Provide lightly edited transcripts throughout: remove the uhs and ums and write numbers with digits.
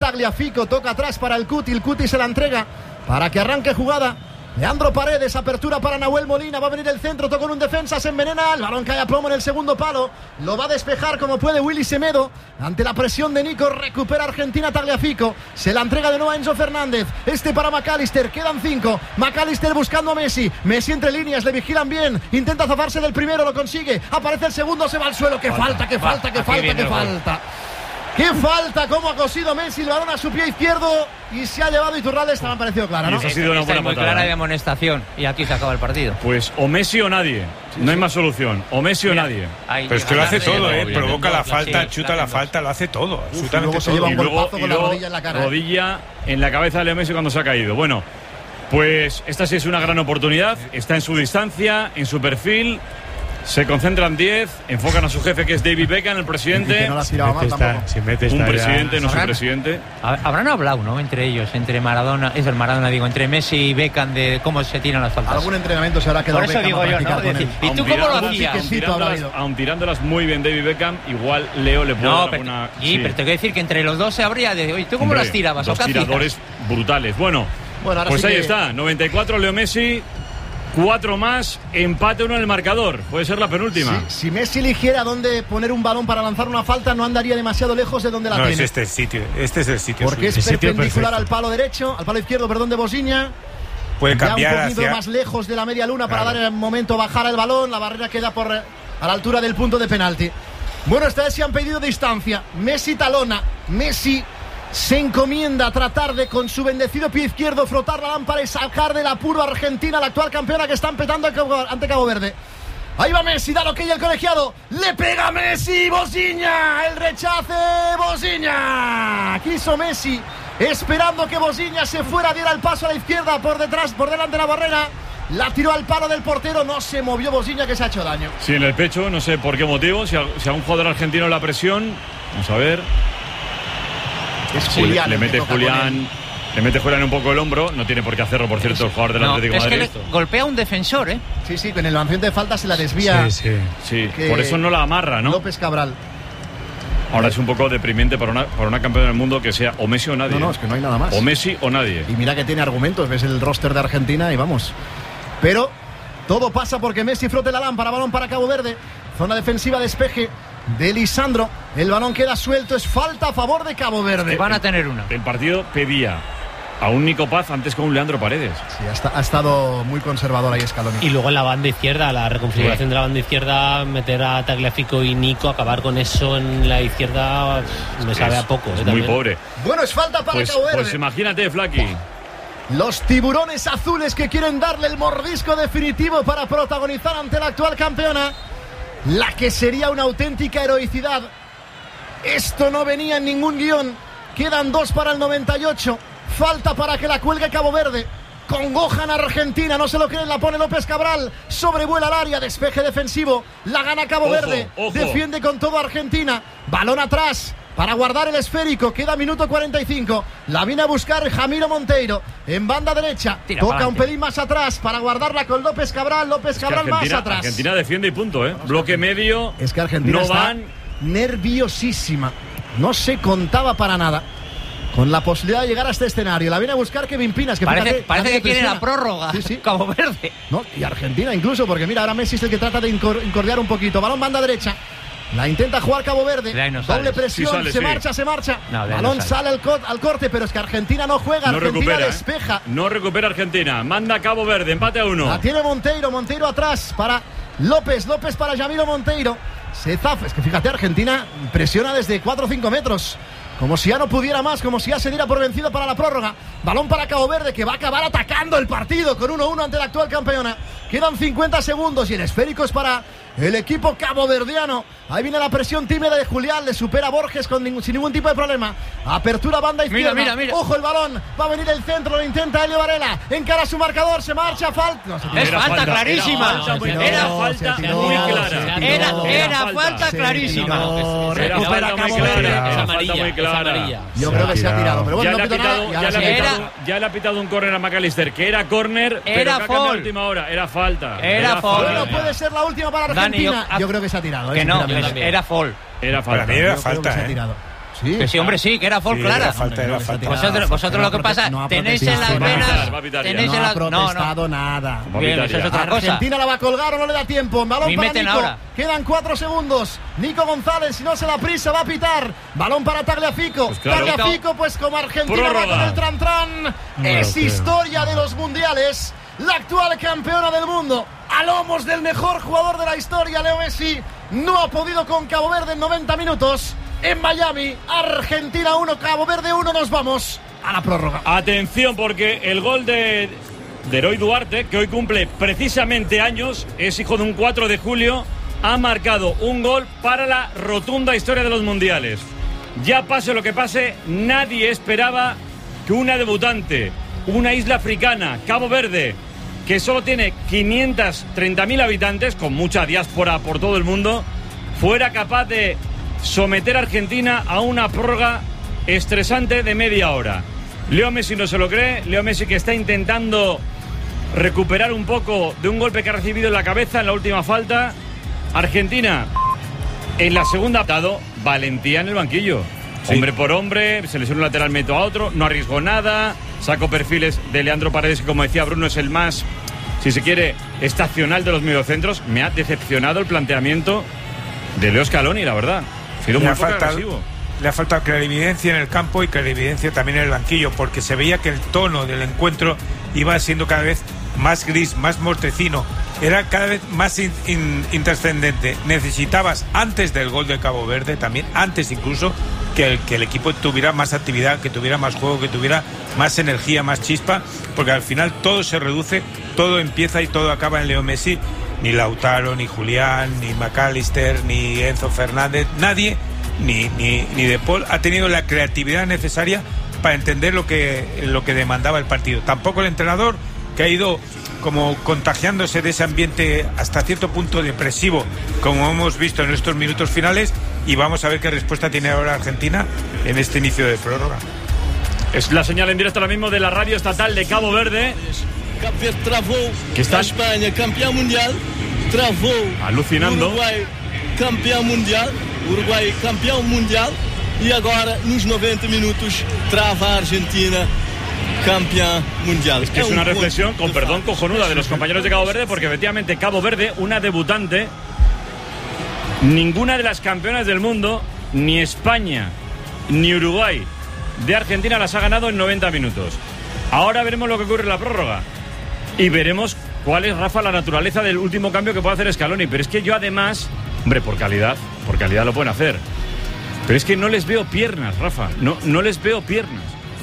Tagliafico, toca atrás para el Cuti se la entrega para que arranque jugada. Leandro Paredes, apertura para Nahuel Molina, va a venir el centro, toca con un defensa, se envenena, el balón cae a plomo en el segundo palo, lo va a despejar como puede Willy Semedo, ante la presión de Nico, recupera Argentina Tagliafico, se la entrega de nuevo a Enzo Fernández, para McAllister, quedan 5, McAllister buscando a Messi entre líneas, le vigilan bien, intenta zafarse del primero, lo consigue, aparece el segundo, se va al suelo, que falta. ¡Qué falta! ¿Cómo ha cosido Messi el balón a su pie izquierdo y se ha llevado Iturralde? Esta me ha parecido clara, ¿no? Eso ha sido una buena muy patada, clara de amonestación y aquí se acaba el partido. Pues o Messi o nadie. No hay más solución. O Messi o nadie. Pero es que lo hace todo, provoca la falta, chuta la falta, lo hace todo. Luego se lleva un golpazo con la rodilla en la cara. Rodilla en la cabeza de Leo Messi cuando se ha caído. Bueno, pues esta sí es una gran oportunidad. Está en su distancia, en su perfil. Se concentran 10, enfocan a su jefe que es David Beckham, el presidente. Que no la has tirado mal tampoco. Un presidente, no su presidente. Habrán hablado, ¿no? Entre ellos, entre entre Messi y Beckham, de cómo se tiran las faltas. Algún entrenamiento se habrá quedado. Por eso digo yo, ¿no? ¿Y tú cómo lo hacías? Aun tirándolas muy bien David Beckham, igual Leo le puede dar alguna. Sí, pero te quiero decir que entre los dos se habría de. Oye, ¿tú cómo las tirabas? Dos tiradores brutales. Bueno, pues sí ahí está. 94 Leo Messi. 4 más, empate 1 en el marcador. Puede ser la penúltima. Si Messi eligiera dónde poner un balón para lanzar una falta, no andaría demasiado lejos de donde la tiene. Este es el sitio. Porque es perpendicular al palo izquierdo, de Bosiña. Puede cambiar un poquito más lejos de la media luna para dar el momento, bajar el balón. La barrera queda a la altura del punto de penalti. Bueno, esta vez se han pedido distancia. Messi talona. Messi se encomienda a tratar de, con su bendecido pie izquierdo, frotar la lámpara y sacar del apuro a Argentina, la actual campeona que está empezando ante Cabo Verde. Ahí va Messi, da lo que hay el colegiado. Le pega Messi, Bosiña. El rechace, Bosiña. Quiso Messi, esperando que Bosiña se fuera, diera el paso a la izquierda, por detrás, por delante de la barrera. La tiró al palo del portero, no se movió Bosiña, que se ha hecho daño. Sí, en el pecho, no sé por qué motivo. Si a un jugador argentino la presión, vamos a ver. Es Julián, le mete Julián un poco el hombro. No tiene por qué hacerlo, por cierto, el jugador del Atlético de Madrid. Es que golpea a un defensor, ¿eh? Sí, con el lanzamiento de falta se la desvía. Sí. Por eso no la amarra, ¿no? López Cabral. Ahora es un poco deprimente para una campeona del mundo que sea o Messi o nadie. No, es que no hay nada más. O Messi o nadie. Y mira que tiene argumentos, ves el roster de Argentina y vamos. Pero todo pasa porque Messi frote la lámpara, balón para Cabo Verde. Zona defensiva, despeje de Lisandro. El balón queda suelto, es falta a favor de Cabo Verde. Van a tener una. El partido pedía a un Nico Paz antes con un Leandro Paredes. Sí, ha estado muy conservador ahí Scaloni. Y luego en la banda izquierda, la reconfiguración de la banda izquierda, meter a Tagliafico y Nico, acabar con eso en la izquierda, me sabe a poco. Muy pobre. Bueno, es falta para Cabo Verde. Pues imagínate, Flaqui. Los tiburones azules que quieren darle el mordisco definitivo para protagonizar ante la actual campeona, la que sería una auténtica heroicidad. Esto no venía en ningún guión. Quedan 2 para el 98. Falta para que la cuelgue Cabo Verde. Congojan a Argentina, no se lo creen, la pone López Cabral. Sobrevuela el área, despeje defensivo. La gana Cabo Verde. Defiende con todo Argentina. Balón atrás para guardar el esférico. Queda minuto 45. La viene a buscar Jamiro Monteiro en banda derecha. Toca un pelín más atrás para guardarla con López Cabral. López Cabral más atrás. Argentina defiende y punto, ¿eh? Bloque medio. Es que Argentina no está van nerviosísima. No se contaba para nada con la posibilidad de llegar a este escenario. La viene a buscar Kevin Pinas, que parece que quiere la prórroga. Sí. Cabo Verde. No, y Argentina incluso, porque mira, ahora Messi es el que trata de incordiar un poquito. Balón banda derecha. La intenta jugar Cabo Verde. Doble presión, se marcha. Balón sale al corte, pero es que Argentina no juega. Argentina despeja. No recupera Argentina. Manda Cabo Verde, empate a 1. La tiene Monteiro atrás para López para Jamiro Monteiro. Se zafa. Es que fíjate, Argentina presiona desde 4 o 5 metros. Como si ya no pudiera más, como si ya se diera por vencido para la prórroga. Balón para Cabo Verde, que va a acabar atacando el partido con 1-1 ante la actual campeona. Quedan 50 segundos y el esférico es para el equipo caboverdiano. Ahí viene la presión tímida de Julián, le supera a Borges sin ningún tipo de problema. Apertura banda izquierda. Mira. Ojo el balón, va a venir el centro, lo intenta Elio Varela. Encara su marcador, se marcha, falta. No, es falta clarísima. Era falta muy clara. Era falta clarísima. Recupera Cabo Verde. Yo creo que se ha tirado, pero bueno, ya le ha pitado un córner a McAllister, que era córner, era pero que última hora. Era falta. Bueno, puede ser la última para Argentina. Yo creo que se ha tirado. Que no, era fall. Era falta. Para mí era falta, Sí. Que sí, hombre, sí, que era foul clara. Era falta. Vosotros lo que pasa, tenéis en las venas... Tenéis en No ha las... protestado nada. Bien, eso es otra cosa. Argentina la va a colgar o no le da tiempo. Balón Y para meten Nico. ahora. Quedan 4 segundos. Nico González, si no se da prisa, va a pitar. Balón para Tagliafico. Pues claro. Tagliafico, pues como Argentina Prórroga. va con el tran-tran. Es historia de los mundiales. La actual campeona del mundo, a lomos del mejor jugador de la historia, Leo Messi, no ha podido con Cabo Verde en 90 minutos. En Miami, Argentina 1, Cabo Verde 1, nos vamos a la prórroga. Atención, porque el gol de Heroy Duarte, que hoy cumple precisamente años, es hijo de un 4 de julio, ha marcado un gol para la rotunda historia de los mundiales. Ya pase lo que pase, nadie esperaba que una debutante, una isla africana, Cabo Verde, que solo tiene 530.000 habitantes, con mucha diáspora por todo el mundo, fuera capaz de someter a Argentina a una prórroga estresante de media hora. Leo Messi no se lo cree. Leo Messi, que está intentando recuperar un poco de un golpe que ha recibido en la cabeza en la última falta. Argentina en la segunda, dado valentía en el banquillo. Sí. Hombre por hombre, se lesiona un lateral, meto a otro, no arriesgó nada, sacó perfiles de Leandro Paredes, que como decía Bruno es el más, si se quiere, estacional de los mediocentros. Me ha decepcionado el planteamiento de Leo Scaloni, la verdad. Ha sido muy poco agresivo. Le ha faltado clarividencia en el campo y clarividencia también en el banquillo, porque se veía que el tono del encuentro iba siendo cada vez más gris, más mortecino, era cada vez más intrascendente. Necesitabas, antes del gol de Cabo Verde, también antes incluso, que el equipo tuviera más actividad, que tuviera más juego, que tuviera más energía, más chispa, porque al final todo se reduce, todo empieza y todo acaba en Leo Messi. Ni Lautaro, ni Julián, ni McAllister, ni Enzo Fernández, nadie, ni De Paul ha tenido la creatividad necesaria para entender lo que demandaba el partido. Tampoco el entrenador, que ha ido como contagiándose de ese ambiente hasta cierto punto depresivo, como hemos visto en estos minutos finales, y vamos a ver qué respuesta tiene ahora Argentina en este inicio de prórroga. Es la señal en directo ahora mismo de la radio estatal de Cabo Verde. Cabo Verde travou, que está Espanha campeão mundial, travou, alucinando, Uruguai campeão mundial, Uruguai campeão mundial, e agora nos 90 minutos trava a Argentina campeã mundial. Es que es una reflexión, con perdón, cojonuda de los compañeros de Cabo Verde, porque efectivamente Cabo Verde, una debutante, ninguna de las campeonas del mundo, ni España ni Uruguay de Argentina, las ha ganado en 90 minutos. Ahora veremos lo que ocurre en la prórroga y veremos cuál es, Rafa, la naturaleza del último cambio que puede hacer Scaloni. Pero es que yo además, hombre, por calidad lo pueden hacer, pero es que no les veo piernas, Rafa, no les veo piernas.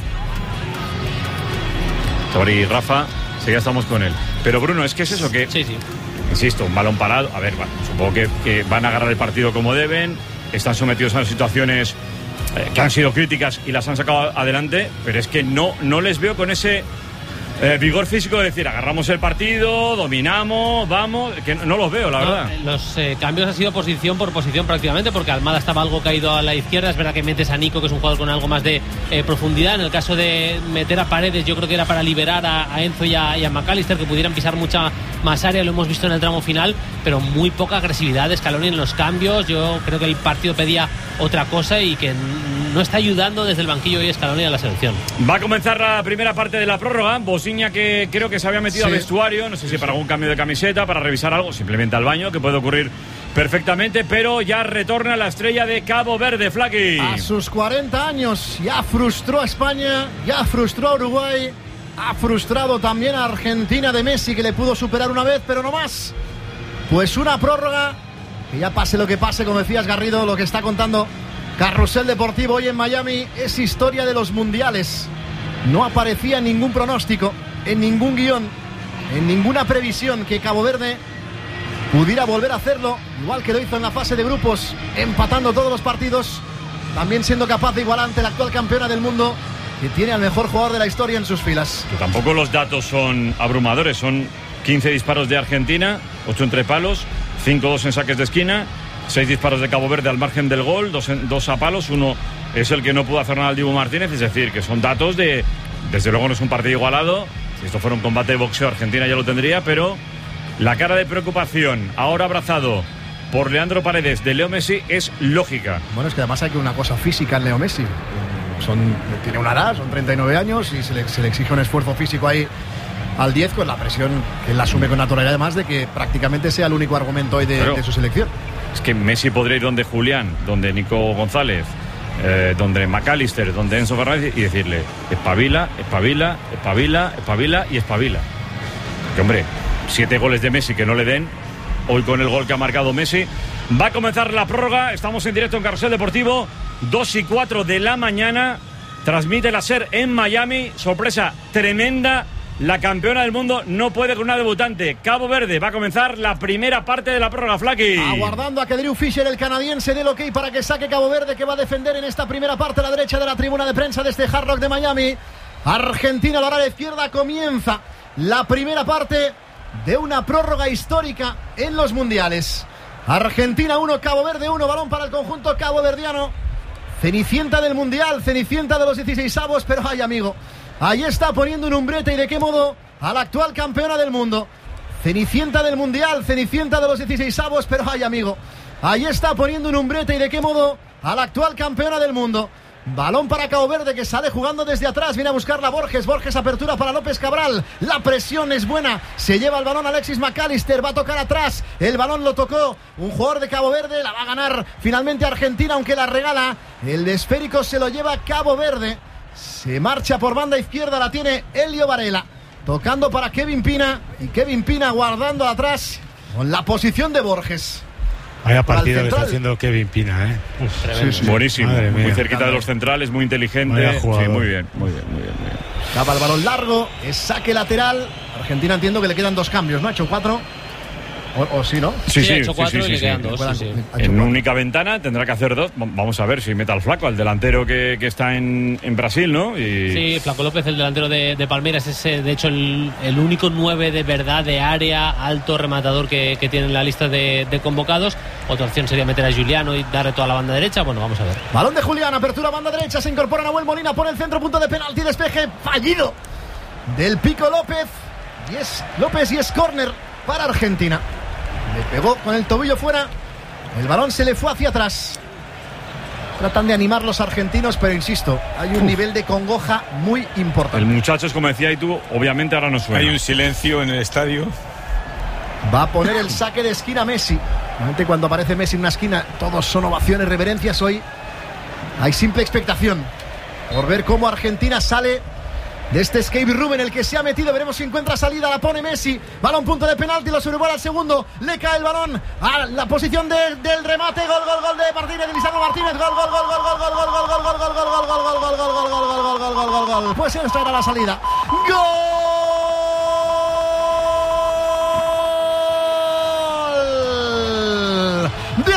Sorry, Rafa, sí, ya estamos con él. Pero Bruno, es que es eso que... Sí. Insisto, un balón parado. A ver, bueno, supongo que van a agarrar el partido como deben. Están sometidos a situaciones que han sido críticas y las han sacado adelante. Pero es que no les veo con ese vigor físico de decir, agarramos el partido, dominamos, vamos. Que no los veo, la verdad. Los cambios han sido posición por posición prácticamente, porque Almada estaba algo caído a la izquierda. Es verdad que metes a Nico, que es un jugador con algo más de profundidad. En el caso de meter a Paredes, yo creo que era para liberar a Enzo y a McAllister, que pudieran pisar mucha más área. Lo hemos visto en el tramo final, pero muy poca agresividad de Scaloni en los cambios. Yo creo que el partido pedía otra cosa y que no está ayudando desde el banquillo hoy Scaloni a la selección. Va a comenzar la primera parte de la prórroga. Bosiña, que creo que se había metido al vestuario, no sé si para algún cambio de camiseta, para revisar algo, simplemente al baño, que puede ocurrir perfectamente, pero ya retorna la estrella de Cabo Verde, Flaqui. A sus 40 años ya frustró a España, ya frustró a Uruguay, ha frustrado también a Argentina de Messi, que le pudo superar una vez, pero no más. Pues una prórroga, que ya pase lo que pase, como decías, Garrido, lo que está contando Carrusel Deportivo hoy en Miami es historia de los mundiales. No aparecía en ningún pronóstico, en ningún guión, en ninguna previsión que Cabo Verde pudiera volver a hacerlo, igual que lo hizo en la fase de grupos, empatando todos los partidos, también siendo capaz de igualar ante la actual campeona del mundo, que tiene al mejor jugador de la historia en sus filas. Que tampoco los datos son abrumadores, son 15 disparos de Argentina, 8 entre palos, 5-2 en saques de esquina, 6 disparos de Cabo Verde al margen del gol, 2 a palos, 1 es el que no pudo hacer nada al Dibu Martínez. Es decir, que son datos de... Desde luego no es un partido igualado. Si esto fuera un combate de boxeo, Argentina ya lo tendría, pero la cara de preocupación, ahora abrazado por Leandro Paredes de Leo Messi es lógica. Bueno, es que además hay que una cosa física en Leo Messi. Tiene una edad, son 39 años y se le exige un esfuerzo físico ahí al 10 con la presión que él asume con naturalidad, además de que prácticamente sea el único argumento hoy de su selección. Es que Messi podría ir donde Julián, donde Nico González, donde McAllister, donde Enzo Fernández y decirle espabila, espabila, espabila, espabila y espabila. Que hombre, 7 goles de Messi que no le den, hoy con el gol que ha marcado Messi. Va a comenzar la prórroga, estamos en directo en Carrusel Deportivo, 2:04 de la mañana, transmite la SER en Miami, sorpresa tremenda, la campeona del mundo no puede con una debutante, Cabo Verde. Va a comenzar la primera parte de la prórroga, Flaky. Aguardando a que Drew Fisher, el canadiense, dé el ok para que saque Cabo Verde, que va a defender en esta primera parte a la derecha de la tribuna de prensa de este Hard Rock de Miami. Argentina lo hará a la izquierda, comienza la primera parte de una prórroga histórica en los mundiales. Argentina 1, Cabo Verde 1, balón para el conjunto caboverdiano. Cenicienta del mundial, cenicienta de los 16avos, pero ay, amigo, ahí está poniendo un umbrete, y de qué modo, a la actual campeona del mundo. Cenicienta del mundial, cenicienta de los 16avos, pero ay, amigo, ahí está poniendo un umbrete, y de qué modo, a la actual campeona del mundo. Balón para Cabo Verde, que sale jugando desde atrás. Viene a buscarla Borges. Borges, apertura para López Cabral. La presión es buena. Se lleva el balón Alexis McAllister. Va a tocar atrás. El balón lo tocó un jugador de Cabo Verde. La va a ganar finalmente Argentina, aunque la regala. El esférico se lo lleva Cabo Verde. Se marcha por banda izquierda. La tiene Elio Varela. Tocando para Kevin Pina. Y Kevin Pina guardando atrás con la posición de Borges. Vaya partido que está haciendo Kevin Pina, ¿eh? Sí. Buenísimo, muy cerquita de los centrales, muy inteligente. Sí, muy bien. Acaba el balón largo, es saque lateral. Argentina, entiendo que le quedan 2 cambios, ¿no? Ha hecho 4. O sí, ¿no? Sí, ha hecho 4 y le quedan 2. En única ventana tendrá que hacer 2. Vamos a ver si mete al Flaco, al delantero que está en Brasil, ¿no? Sí, Flaco López, el delantero de Palmeiras, es de hecho el único 9 de verdad de área, alto rematador que tiene en la lista de convocados. Otra opción sería meter a Giuliano y darle toda la banda derecha. Bueno, vamos a ver. Balón de Julián, apertura banda derecha, se incorpora Nahuel Molina, pone el centro, punto de penalti, despeje fallido del Pico López. Y es córner para Argentina. Le pegó con el tobillo fuera. El balón se le fue hacia atrás. Tratan de animar los argentinos, pero insisto, hay un nivel de congoja muy importante. El muchacho, es como decía y tú, obviamente ahora no suena. Hay un silencio en el estadio. Va a poner el saque de esquina Messi. Normalmente cuando aparece Messi en una esquina, todos son ovaciones, reverencias. Hoy hay simple expectación por ver cómo Argentina sale de este escape room en el que se ha metido. Veremos si encuentra salida. La pone Messi. Balón, punto de penalti. Lo sobrevuela al segundo. Le cae el balón a la posición del remate. Gol de Martínez, de Lisandro Martínez. Gol. Pues esta era la salida. ¡Gol de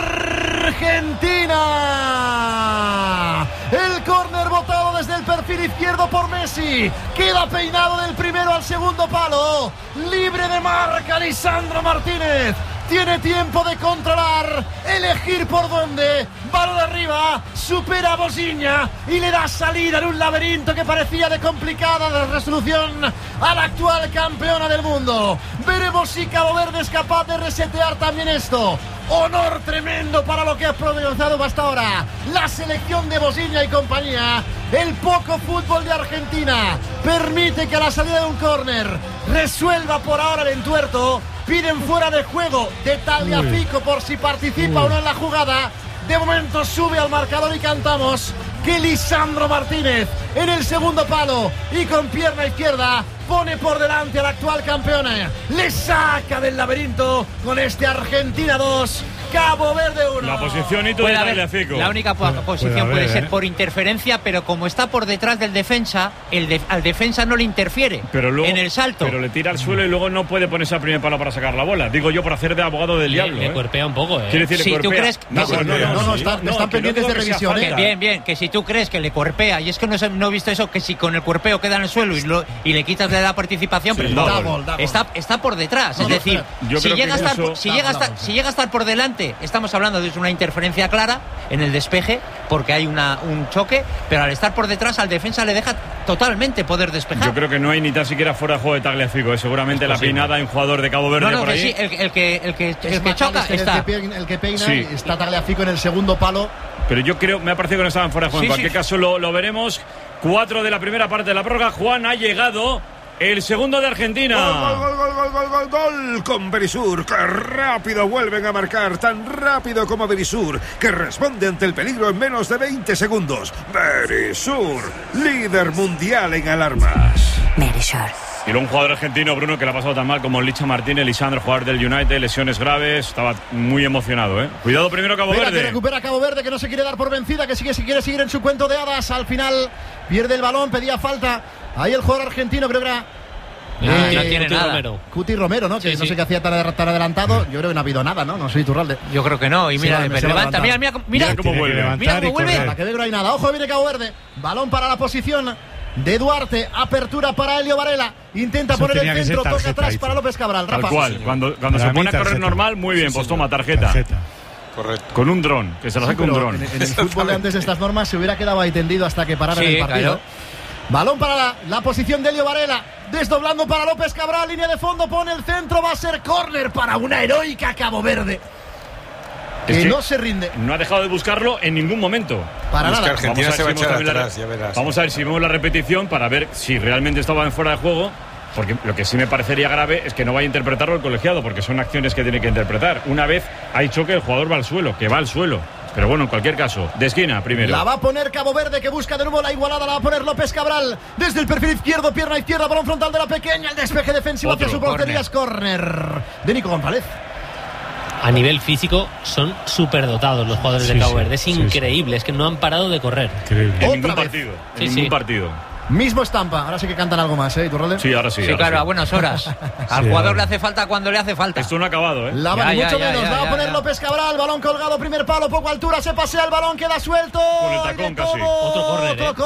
Argentina! El córner botado desde el perfil izquierdo por Messi. Queda peinado del primero al segundo palo. Libre de marca Lisandro Martínez. Tiene tiempo de controlar, elegir por dónde. Balón arriba, supera a Bosiña y le da salida en un laberinto que parecía de complicada resolución a la actual campeona del mundo. Veremos si Cabo Verde es capaz de resetear también esto. Honor tremendo para lo que ha protagonizado hasta ahora la selección de Bosiña y compañía. El poco fútbol de Argentina permite que a la salida de un córner resuelva por ahora el entuerto. Piden fuera de juego de Tagliafico por si participa o no en la jugada. De momento sube al marcador y cantamos que Lisandro Martínez en el segundo palo y con pierna izquierda pone por delante a la actual campeona. Le saca del laberinto con este Argentina 2, Cabo Verde 1. La posición y todo de Tagliafico. La única posición puede ser por interferencia, pero como está por detrás del defensa, al defensa no le interfiere luego, en el salto. Pero le tira al suelo y luego no puede ponerse al primer palo para sacar la bola. Digo yo por hacer de abogado del diablo. Le cuerpea un poco, Quiere decir, si tú crees que están pendientes de revisión. Bien, que si tú crees que le cuerpea, y es que no he visto eso, que si con el cuerpeo queda en el suelo y le quitas de la participación, pero está por detrás. Es decir, si llega a estar por delante, estamos hablando de una interferencia clara en el despeje, porque hay un choque, pero al estar por detrás al defensa le deja totalmente poder despejar. Yo creo que no hay ni tan siquiera fuera de juego de Tagliafico, seguramente la peinada hay un jugador de Cabo Verde por ahí. Sí, el que choca está. El que peina, está Tagliafico en el segundo palo. Pero yo creo, me ha parecido que no estaban fuera de juego. En cualquier caso lo veremos. 4 de la primera parte de la prórroga. Juan, ha llegado el segundo de Argentina. Gol con Berisur. ¡Qué rápido vuelven a marcar! Tan rápido como Berisur, que responde ante el peligro en menos de 20 segundos. Berisur, líder mundial en alarmas. Berisur. Y luego un jugador argentino, Bruno, que le ha pasado tan mal como Licha Martínez, Lisandro, jugador del United, lesiones graves, estaba muy emocionado, ¿eh? Cuidado primero Cabo Verde. Que recupera Cabo Verde, que no se quiere dar por vencida, que quiere seguir en su cuento de hadas. Al final pierde el balón, pedía falta. Ahí el jugador argentino, creo que era... no tiene nada. Romero. Cuti Romero, ¿no? Que no sé qué hacía tan adelantado. Yo creo que no ha habido nada, ¿no? No soy Iturralde. Yo creo que no. Y mira, levanta. Mira cómo vuelve. Mira cómo vuelve. Para que de no hay nada. Ojo, viene Cabo Verde. Balón para la posición de Duarte. Apertura para Elio Varela. Intenta poner el centro. Toca atrás para López Cabral. Tal Rafa. cual. Cuando se pone a correr normal, muy bien. Pues toma tarjeta. Correcto. Con un dron. Que se la saque un dron. En el fútbol de antes de estas normas se hubiera quedado ahí tendido hasta que parara el partido. Claro. Balón para la posición de Elio Varela. Desdoblando para López Cabral. Línea de fondo. Pone el centro. Va a ser córner para una heroica Cabo Verde. Que no se rinde. No ha dejado de buscarlo en ningún momento. Para nada. Argentina se va a echar atrás, ya verás. Vamos a ver si vemos la repetición para ver si realmente estaba en fuera de juego. Porque lo que sí me parecería grave es que no vaya a interpretarlo el colegiado, porque son acciones que tiene que interpretar. Una vez hay choque, el jugador va al suelo, que va al suelo. Pero bueno, en cualquier caso, de esquina primero. La va a poner Cabo Verde, que busca de nuevo la igualada. La va a poner López Cabral desde el perfil izquierdo, pierna izquierda, balón frontal de la pequeña. El despeje defensivo hacia su portería es córner de Nico González. A nivel físico son superdotados los jugadores de Cabo Verde. Es increíble, es que no han parado de correr. En ningún partido. En ningún partido. Mismo estampa, ahora sí que cantan algo más, Iturralde. Sí, ahora sí. Sí, claro, a buenas horas. Al jugador le hace falta cuando le hace falta. Esto no ha acabado, ¿eh? La va mucho menos, la va a poner López Cabral, balón colgado, primer palo, poco altura, se pasea el balón, queda suelto. Con el tacón casi. Otro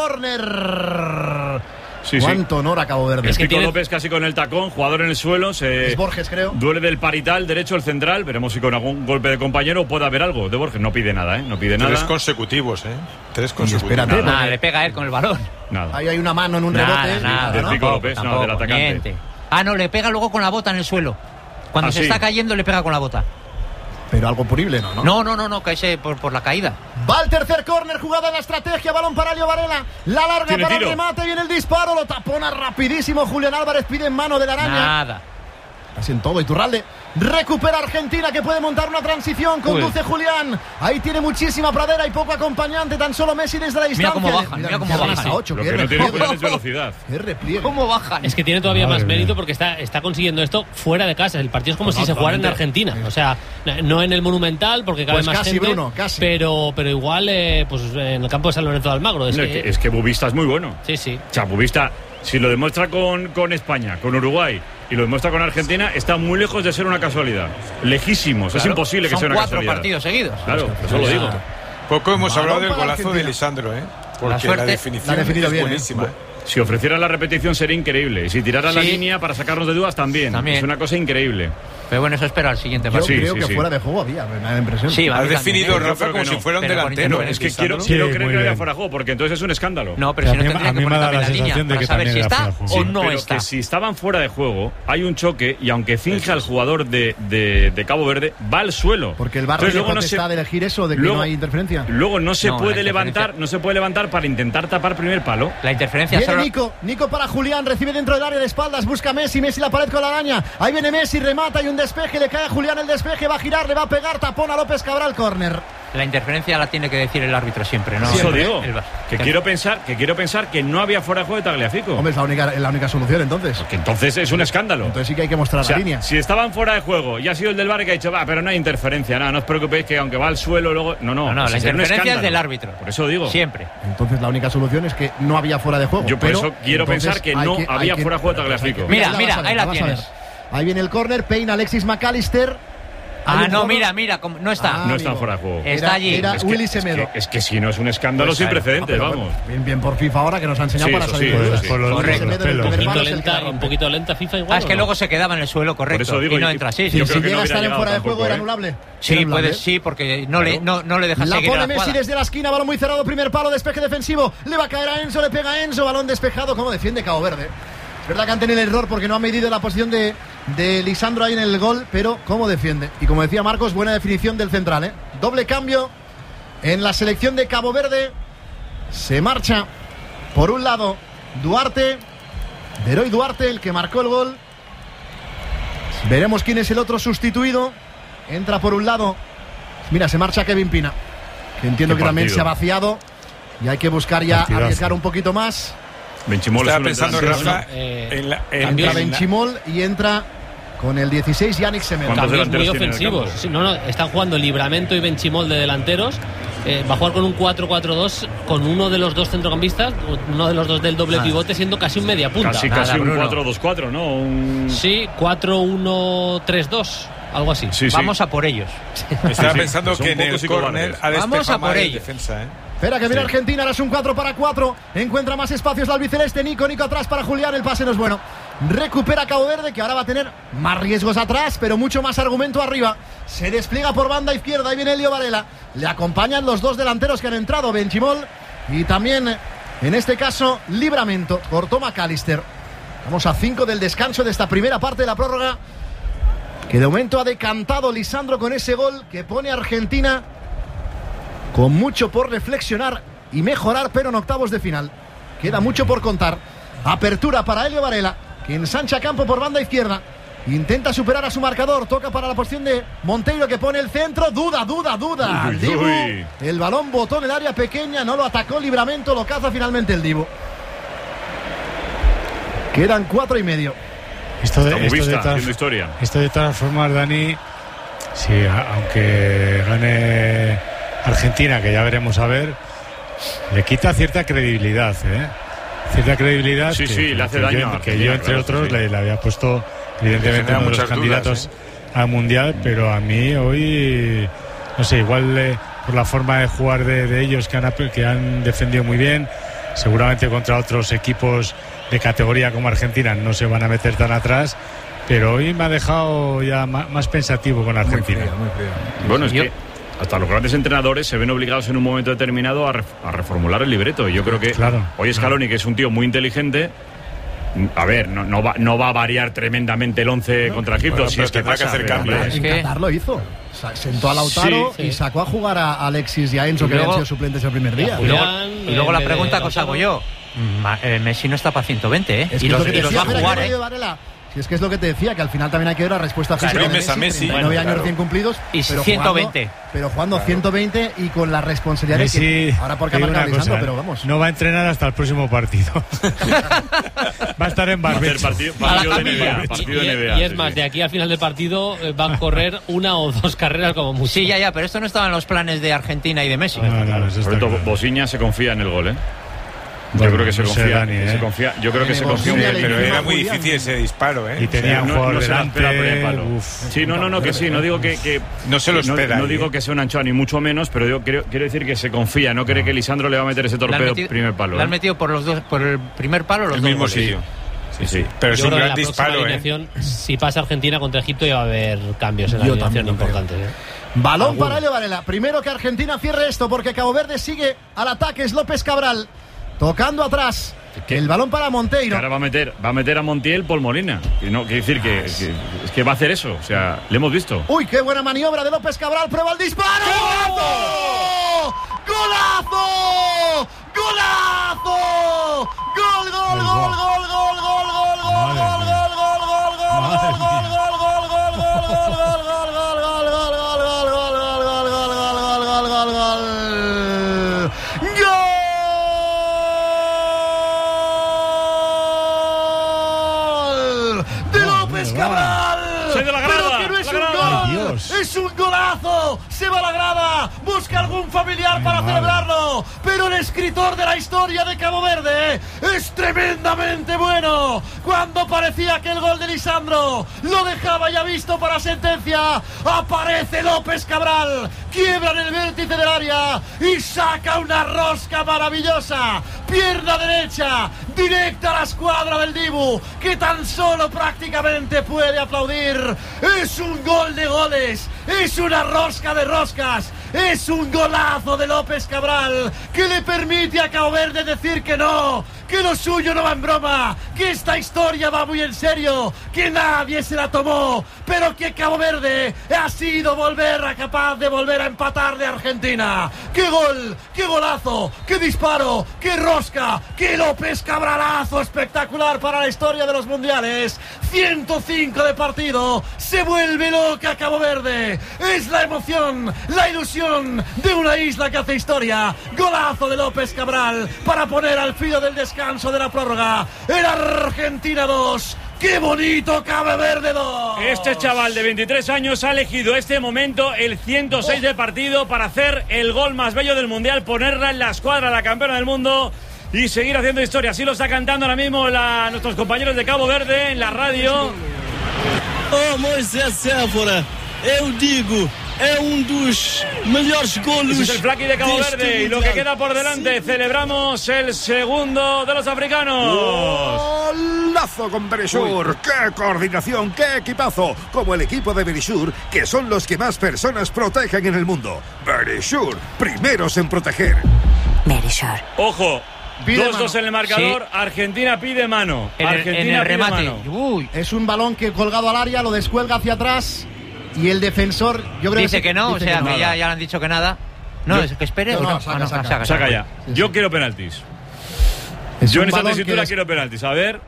córner. Sí, Cuánto honor a Cabo Verde. Es que López casi con el tacón, jugador en el suelo. Es Borges, creo. Duele del parital derecho, el central. Veremos si con algún golpe de compañero puede haber algo. De Borges no pide nada, ¿eh? No pide nada. 3 consecutivos, ¿eh? 3 consecutivos. Espérate, nada, le pega a él con el balón. Nada. Ahí hay una mano en un rebote. Nada, de Rico López, no, del atacante. Miente. No, le pega luego con la bota en el suelo. Cuando se está cayendo, le pega con la bota. Pero algo punible, ¿no? No, cae por la caída. Va el tercer córner, jugada en la estrategia, balón para Elio Varela, la larga para el remate, viene el disparo, lo tapona rapidísimo Julián Álvarez, pide en mano de la araña. Nada. Casi en todo Iturralde. Recupera Argentina, que puede montar una transición, conduce Julián. Ahí tiene muchísima pradera y poco acompañante, tan solo Messi desde la distancia. Mira cómo bajan. Lo que no tiene Julián es velocidad. Qué repliegue. ¿Cómo bajan? Es que tiene todavía más mérito porque está consiguiendo esto fuera de casa. El partido es como si se jugara en Argentina. O sea, no en el Monumental porque cabe más casi, gente. Bruno, casi. Pero igual pues en el campo de San Lorenzo de Almagro. Es que Bubista es muy bueno. Sí. O sea, Bubista, si lo demuestra con España, con Uruguay y lo demuestra con Argentina, está muy lejos de ser una casualidad. Lejísimos, claro, es imposible que sea una casualidad. Son 4 partidos seguidos. Claro, eso lo digo. Poco hemos hablado del golazo de Lisandro, ¿eh? Porque la definición es bien, buenísima. Si ofrecieran la repetición sería increíble. Y si tiraran la línea para sacarnos de dudas también. Es una cosa increíble. Pero bueno, eso espero al siguiente partido. Yo creo que fuera de juego había, me da la impresión. Sí, has definido, Rafa, como si fuera un delantero. Es que quiero creer que había fuera de juego, porque entonces es un escándalo. No, pero si no tendría que poner también la línea para saber si está o no está. Que si estaban fuera de juego, hay un choque y aunque finja el jugador de Cabo Verde, va al suelo. Porque el VAR no está de elegir eso, de que no hay interferencia. Luego no se puede levantar para intentar tapar primer palo. La interferencia solo... Nico para Julián, recibe dentro del área de espaldas, busca Messi la pared con la araña. Ahí viene Messi, remata y un despeje, le cae a Julián el despeje, va a girar, le va a pegar, tapón a López Cabral, córner. La interferencia la tiene que decir el árbitro siempre, ¿no? Eso digo. Quiero pensar que no había fuera de juego de Tagliafico. Hombre, es la única solución entonces. Porque entonces es un escándalo. Entonces sí que hay que mostrar la línea. Si estaban fuera de juego y ha sido el del VAR que ha dicho, pero no hay interferencia, no os preocupéis que aunque va al suelo luego... No, la interferencia es del árbitro. Por eso digo. Siempre. Entonces la única solución es que no había fuera de juego. Yo por eso quiero pensar que no había fuera de juego de Tagliafico. Mira, ahí la tienes. Ahí viene el córner, peina Alexis McAllister. mira, no está. No está fuera de juego. Está allí. Era Willy Semedo. Es que si no es un escándalo sin precedentes, vamos. Bueno, bien por FIFA ahora que nos ha enseñado para salir de dudas. Un poquito lenta FIFA igual. Es que luego se quedaba en el suelo, correcto. Y no entra así. Si llega a estar en fuera de juego, ¿era anulable? Sí, sí, porque no le deja seguir. La pone Messi desde la esquina, balón muy cerrado, primer palo, despeje defensivo. Le va a caer a Enzo, le pega a Enzo, balón despejado. ¿Cómo defiende Cabo Verde? Es verdad que han tenido el error porque no han medido la posición de Lisandro ahí en el gol, pero cómo defiende. Y como decía Marcos, buena definición del central, ¿eh? Doble cambio en la selección de Cabo Verde. Se marcha por un lado Duarte, Deroy Duarte, el que marcó el gol. Veremos quién es el otro sustituido. Entra por un lado. Mira, se marcha Kevin Pina, que entiendo que también se ha vaciado. Y hay que buscar ya arriesgar un poquito más. Benchimol estaba pensando, Rafa, entra Benchimol y entra con el 16 Yannick Semedo. Cambios muy ofensivos. Sí, están jugando Libramento y Benchimol de delanteros. Va a jugar con un 4-4-2 con uno de los dos centrocampistas, uno de los dos del doble pivote, siendo casi un media punta. Casi un 4-2-4, ¿no? Sí, 4-1-3-2. Algo así. Sí, vamos a por ellos. Estaba pensando que en el córner ha despejado mal el defensa, Espera que viene Argentina, ahora es un 4-4. Encuentra más espacios la albiceleste. Nico atrás para Julián. El pase no es bueno. Recupera Cabo Verde, que ahora va a tener más riesgos atrás, pero mucho más argumento arriba. Se despliega por banda izquierda. Ahí viene Elio Varela. Le acompañan los dos delanteros que han entrado, Benchimol y también, en este caso, Libramento. Cortó McAllister. Vamos a 5 del descanso de esta primera parte de la prórroga, que de momento ha decantado Lisandro con ese gol que pone a Argentina con mucho por reflexionar y mejorar, pero en octavos de final queda mucho por contar. Apertura para Elio Varela, que ensancha campo por banda izquierda, intenta superar a su marcador, toca para la posición de Monteiro, que pone el centro, duda. Dibu, el balón botó en el área pequeña, no lo atacó Libramento, lo caza finalmente el Dibu. Quedan 4 y medio. Esto de todas formas, Dani, sí, aunque gane Argentina, que ya veremos a ver, le quita cierta credibilidad, cierta credibilidad. Sí, le hace daño. Que yo, entre otros, le había puesto, evidentemente, uno de los candidatos al Mundial, pero a mí hoy, no sé, igual por la forma de jugar de ellos, que han defendido muy bien, seguramente contra otros equipos de categoría como Argentina no se van a meter tan atrás, pero hoy me ha dejado ya más pensativo con Argentina. Muy frío. Bueno, es que hasta los grandes entrenadores se ven obligados en un momento determinado a reformular el libreto. Y yo creo que hoy Scaloni, que es un tío muy inteligente, a ver, no va a variar tremendamente el 11 contra Egipto. Bueno, si es que tendrá que hacer cambios. En Qatar lo hizo. Sentó a Lautaro y sacó a jugar a Alexis y a Enzo, que habían sido suplentes el primer día. Y luego la pregunta que os hago yo. Messi no está para 120, y los va a jugar, Si es que es lo que te decía, que al final también hay que ver la respuesta física de Messi, 39 años recién cumplidos, y 120. Pero jugando 120 y con la responsabilidad Messi, que ahora porque ha marcado Lisandro, pero vamos. No va a entrenar hasta el próximo partido. Va a estar en Barbech. Partido de NBA. Y es más, de aquí al final del partido van a correr una o dos carreras como mucho. Sí, ya, pero esto no estaba en los planes de Argentina y de Messi. Sobre todo, Bosiña se confía en el gol, Yo creo que se confía. Yo creo que se confía. Pero era muy difícil ese disparo, Y tenía un jugador delante. Sí, que sí. No digo que no se lo espera. No digo que sea un anchoa, ni mucho menos, pero yo quiero decir que se confía. No cree que Lisandro le va a meter ese torpedo primer palo. Le han metido por los dos, por el primer palo los el dos mismo goles. sitio. Sí. Pero es un gran disparo, Si pasa Argentina contra Egipto, ya va a haber cambios en la alineación importantes. Balón para Elio Varela. Primero que Argentina cierre esto, porque Cabo Verde sigue al ataque. Es López Cabral tocando atrás. El balón para Monteiro. Ahora va a meter a Montiel Paul Molina. Y no quiere decir que va a hacer eso. O sea, le hemos visto. Uy, qué buena maniobra de López Cabral. Prueba el disparo. ¡Golazo! ¡Golazo! ¡Golazo! ¡Gol, gol, gol, gol, gol, gol, gol, gol, gol, ¡es un golazo! ¡Se va a la grada! ¡Busca algún familiar para celebrarlo! Pero el escritor de la historia de Cabo Verde es tremendamente bueno. Cuando parecía que el gol de Lisandro lo dejaba ya visto para sentencia, aparece López Cabral, quiebra en el vértice del área y saca una rosca maravillosa, pierna derecha, directa a la escuadra del Dibu, que tan solo prácticamente puede aplaudir. Es un gol de goles, es una rosca de roscas, es un golazo de López Cabral que le permite a Cabo Verde decir que no, que lo suyo no va en broma, que esta historia va muy en serio, que nadie se la tomó, pero que Cabo Verde ha sido capaz de volver a empatar de Argentina. ¡Qué gol! ¡Qué golazo! ¡Qué disparo! ¡Qué rosca! ¡Qué López Cabralazo espectacular para la historia de los mundiales! 105 de partido, se vuelve loca Cabo Verde. Es la emoción, la ilusión de una isla que hace historia. Golazo de López Cabral para poner al filo del descanso de la prórroga el Argentina 2. ¡Qué bonito Cabo Verde 2! Este chaval de 23 años ha elegido este momento, el 106 de partido, para hacer el gol más bello del Mundial, ponerla en la escuadra, la campeona del mundo, y seguir haciendo historia. Así lo está cantando ahora mismo nuestros compañeros de Cabo Verde en la radio. Oh, Moisés Séfora, eu digo, dos mejores goles. Ese es el Flaqui de Cabo Verde, y lo que queda por delante, celebramos el segundo de los africanos. Golazo con Berisur, qué coordinación, qué equipazo, como el equipo de Berisur, que son los que más personas protegen en el mundo. Berisur, primeros en proteger. Berisur. Ojo, 2-2 en el marcador, sí. Argentina pide mano. Argentina en el remate. Uy, es un balón que colgado al área, lo descuelga hacia atrás y el defensor, yo creo dice que no, o sea, que ya le han dicho que nada. No, es que espere. Saca ya. Yo quiero penaltis. Yo en esta tesitura quiero penaltis. A ver.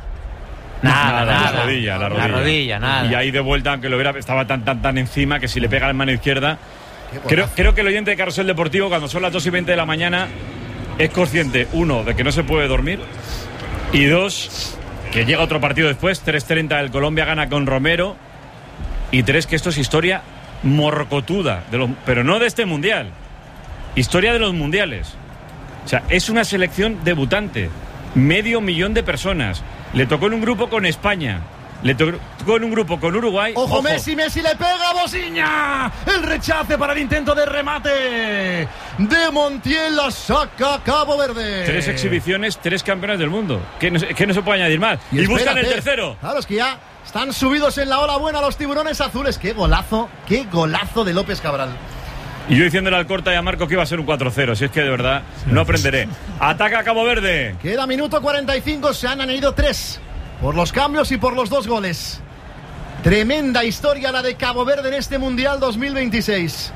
Nada. La rodilla, nada. Y ahí de vuelta, aunque lo hubiera, estaba tan encima que si le pega la mano izquierda. Creo que el oyente de Carrusel Deportivo, cuando son las 2:20 de la mañana, es consciente, uno, de que no se puede dormir, y dos, que llega otro partido después, 3:30, el Colombia gana con Romero, y tres, que esto es historia morcotuda, pero no de este mundial, historia de los mundiales. O sea, es una selección debutante, 500.000 de personas. Le tocó en un grupo con España, le tocó en un grupo con Uruguay. ¡Ojo! Messi le pega a Bosiña. El rechace para el intento de remate de Montiel, la saca Cabo Verde. 3 exhibiciones, 3 campeones del mundo. Que no se puede añadir más. Y buscan el tercero. Claro, es que ya están subidos en la ola buena los tiburones azules. ¡Qué golazo de López Cabral! Y yo diciéndole al Corta y a Marco que iba a ser un 4-0. Si es que de verdad no aprenderé. Ataca a Cabo Verde. Queda minuto 45. Se han añadido 3 por los cambios y por los 2 goles. Tremenda historia la de Cabo Verde en este Mundial 2026.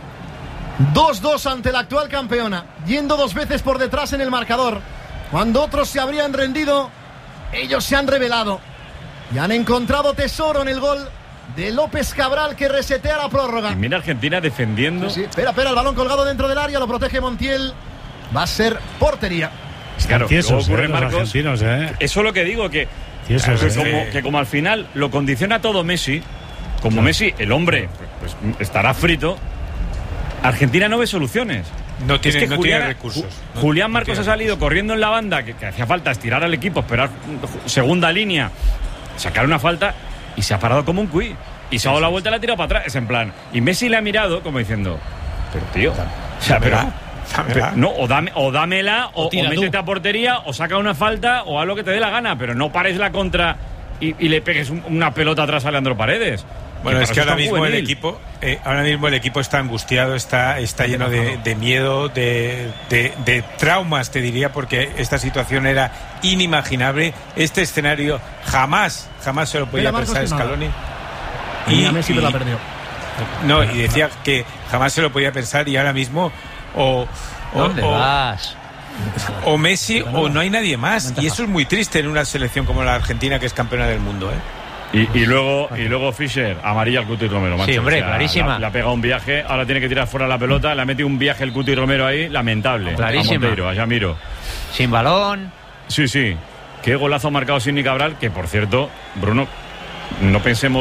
2-2 ante la actual campeona, yendo 2 veces por detrás en el marcador. Cuando otros se habrían rendido, ellos se han revelado y han encontrado tesoro en el gol de López Cabral, que resetea la prórroga. Y mira Argentina defendiendo. Sí. Espera, el balón colgado dentro del área, lo protege Montiel. Va a ser portería. Claro, tiesos, ocurre, Marcos, argentinos, Eso es lo que digo, que como al final lo condiciona todo Messi, como Messi, el hombre, pues estará frito. Argentina no ve soluciones. No tiene recursos. Julián Marcos ha salido corriendo en la banda, que hacía falta estirar al equipo, esperar segunda línea, sacar una falta, y se ha parado como un cuy. Y se ha dado la vuelta y la ha tirado para atrás. Es en plan. Y Messi le ha mirado como diciendo, pero tío, o sea, no, o dámela, o métete a portería, o saca una falta, o haz lo que te dé la gana, pero no pares la contra y le pegues una pelota atrás a Leandro Paredes. Bueno, es que ahora mismo el equipo está angustiado, está lleno de miedo, de traumas, te diría, porque esta situación era inimaginable. Este escenario jamás se lo podía pensar Scaloni. Y Messi me la perdió. No, y decía que jamás se lo podía pensar, y ahora mismo ¿Dónde vas? O Messi o no hay nadie más. Y eso es muy triste en una selección como la Argentina, que es campeona del mundo, Y luego Fischer, amarilla al Cuti Romero, macho. Sí, hombre, clarísima. Le ha pegado un viaje, ahora tiene que tirar fuera la pelota, le ha metido un viaje el Cuti Romero ahí, lamentable. Clarísima. A Monteiro, a Yamiro. Sin balón. Sí. Qué golazo marcado Sidney Cabral, que por cierto, Bruno, no pensemos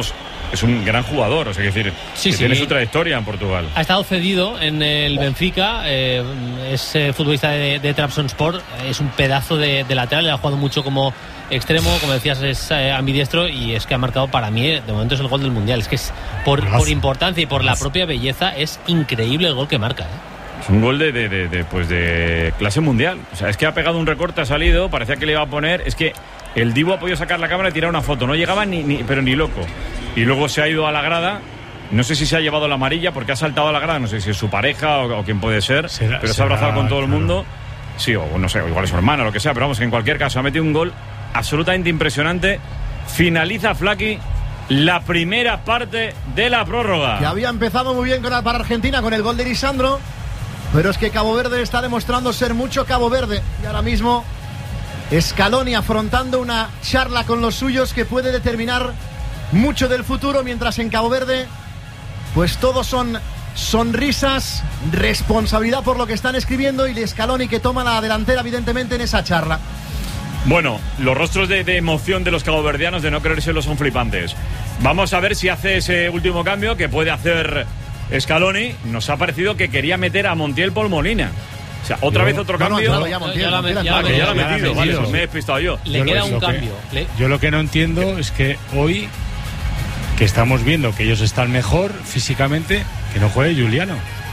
es un gran jugador, o sea, que tiene su trayectoria en Portugal. Ha estado cedido en el Benfica, es futbolista de Trabzonspor, es un pedazo de lateral, le ha jugado mucho como extremo, como decías, es ambidiestro, y es que ha marcado, para mí, de momento es el gol del Mundial. Es que es por importancia y por la propia belleza, es increíble el gol que marca, Es un gol de clase mundial. O sea, es que ha pegado un recorte, ha salido, parecía que le iba a poner. Es que el Dibu ha podido sacar la cámara y tirar una foto. No llegaba pero ni loco. Y luego se ha ido a la grada. No sé si se ha llevado la amarilla porque ha saltado a la grada. No sé si es su pareja o quién puede ser. Pero se ha abrazado con todo el mundo. Sí, o no sé, igual es su hermana o lo que sea. Pero vamos, que en cualquier caso ha metido un gol absolutamente impresionante. Finaliza Flaqui la primera parte de la prórroga. Que había empezado muy bien para Argentina con el gol de Lisandro. Pero es que Cabo Verde está demostrando ser mucho Cabo Verde. Y ahora mismo Scaloni afrontando una charla con los suyos que puede determinar mucho del futuro, mientras en Cabo Verde pues todos son sonrisas, responsabilidad por lo que están escribiendo, y Scaloni que toma la delantera evidentemente en esa charla. Bueno, los rostros de emoción de los caboverdianos, de no creérselo, son flipantes. Vamos a ver si hace ese último cambio que puede hacer Scaloni. Nos ha parecido que quería meter a Montiel por Molina. O sea, otra vez otro cambio. Ya lo ha metido. Vale, pues me he despistado yo. Le queda un cambio. Yo lo que no entiendo es que hoy, que estamos viendo que ellos están mejor físicamente, que no juegue Juliano.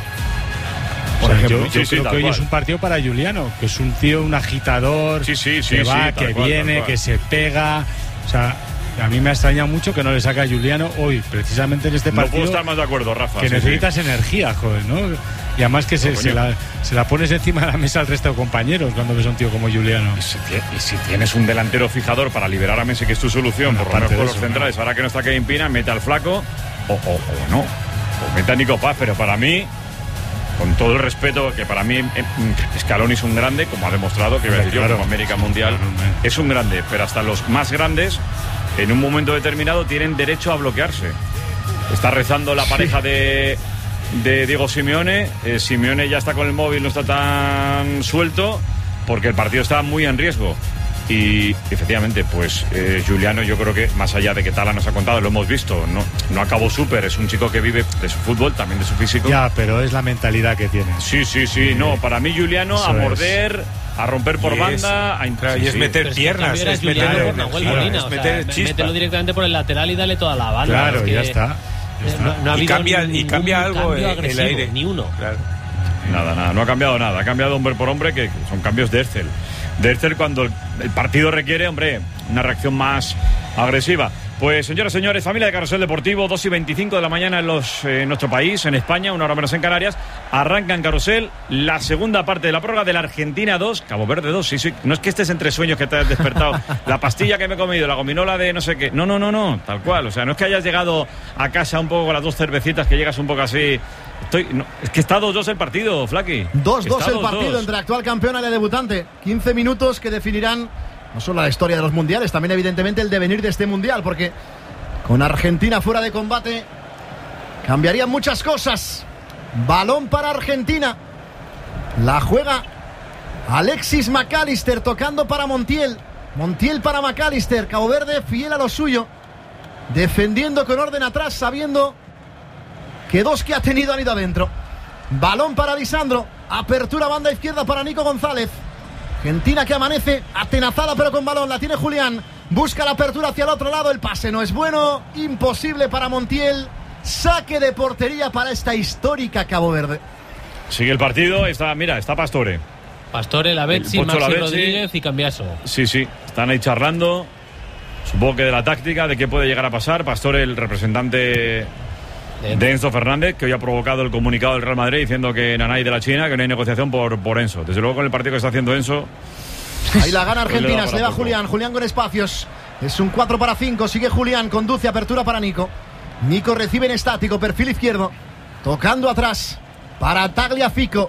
Por ejemplo, yo creo que hoy es un partido para Juliano, que es un tío, un agitador, que va, que viene, que se pega. O sea, a mí me ha extrañado mucho que no le saque a Juliano hoy, precisamente en este partido. No puedo estar más de acuerdo, Rafa. Que necesitas energía, joder, ¿no? Y además que se la pones encima de la mesa al resto de compañeros cuando ves a un tío como Juliano. Y si tienes un delantero fijador para liberar a Messi, que es tu solución, por lo menos por los centrales, ahora que no está Kevin Pina, mete al Flaco o no. O mete a Nico Paz, pero para mí, con todo el respeto, que para mí Scaloni es un grande, como ha demostrado, que como América Mundial, es un grande, pero hasta los más grandes, en un momento determinado, tienen derecho a bloquearse. Está rezando la pareja de Diego Simeone. Simeone ya está con el móvil, no está tan suelto, porque el partido está muy en riesgo. Y efectivamente, pues Juliano, yo creo que más allá de que Tala nos ha contado, lo hemos visto, no acabó súper, es un chico que vive de su fútbol, también de su físico. Ya, pero es la mentalidad que tiene. Sí, no, para mí Juliano eso a morder, a romper por banda, y es meter piernas, es meter mételo directamente por el lateral y dale toda la banda. Claro, es que ya está. No ha habido cambia algo el aire. Ni uno. Claro. Nada, no ha cambiado nada. Ha cambiado hombre por hombre, que son cambios de Ercel. De Ercel cuando el partido requiere, hombre, una reacción más agresiva. Pues, señoras y señores, familia de Carrusel Deportivo, 2:25 de la mañana en nuestro país, en España, una hora menos en Canarias. Arranca en Carrusel la segunda parte de la prórroga de la Argentina 2, Cabo Verde 2. Sí. No es que estés entre sueños, que te has despertado. La pastilla que me he comido, la gominola de no sé qué. No, tal cual. O sea, no es que hayas llegado a casa un poco con las dos cervecitas, que llegas un poco así. Es que está 2-2 el partido, Flaqui. 2-2 el partido entre actual campeona y la debutante. 15 minutos que definirán no solo la historia de los mundiales, también evidentemente el devenir de este mundial, porque con Argentina fuera de combate cambiarían muchas cosas. Balón para Argentina. La juega Alexis McAllister tocando para Montiel. Montiel para McAllister. Cabo Verde fiel a lo suyo, defendiendo con orden atrás, sabiendo que dos que ha tenido han ido adentro. Balón para Lisandro. Apertura banda izquierda para Nico González. Argentina que amanece atenazada pero con balón. La tiene Julián. Busca la apertura hacia el otro lado. El pase no es bueno. Imposible para Montiel. Saque de portería para esta histórica Cabo Verde. Sigue el partido. Está Pastore. Pastore, Lavezzi, Maxi Rodríguez y Cambiaso. Sí. Están ahí charlando. Supongo que de la táctica, de qué puede llegar a pasar. Pastore, el representante de Enzo Fernández, que hoy ha provocado el comunicado del Real Madrid diciendo que Nanay de la China, que no hay negociación por Enzo. Desde luego con el partido que está haciendo Enzo. Ahí la gana Argentina, se le va Julián con espacios. Es un 4-5, sigue Julián, conduce, apertura para Nico. Nico recibe en estático, perfil izquierdo, tocando atrás para Tagliafico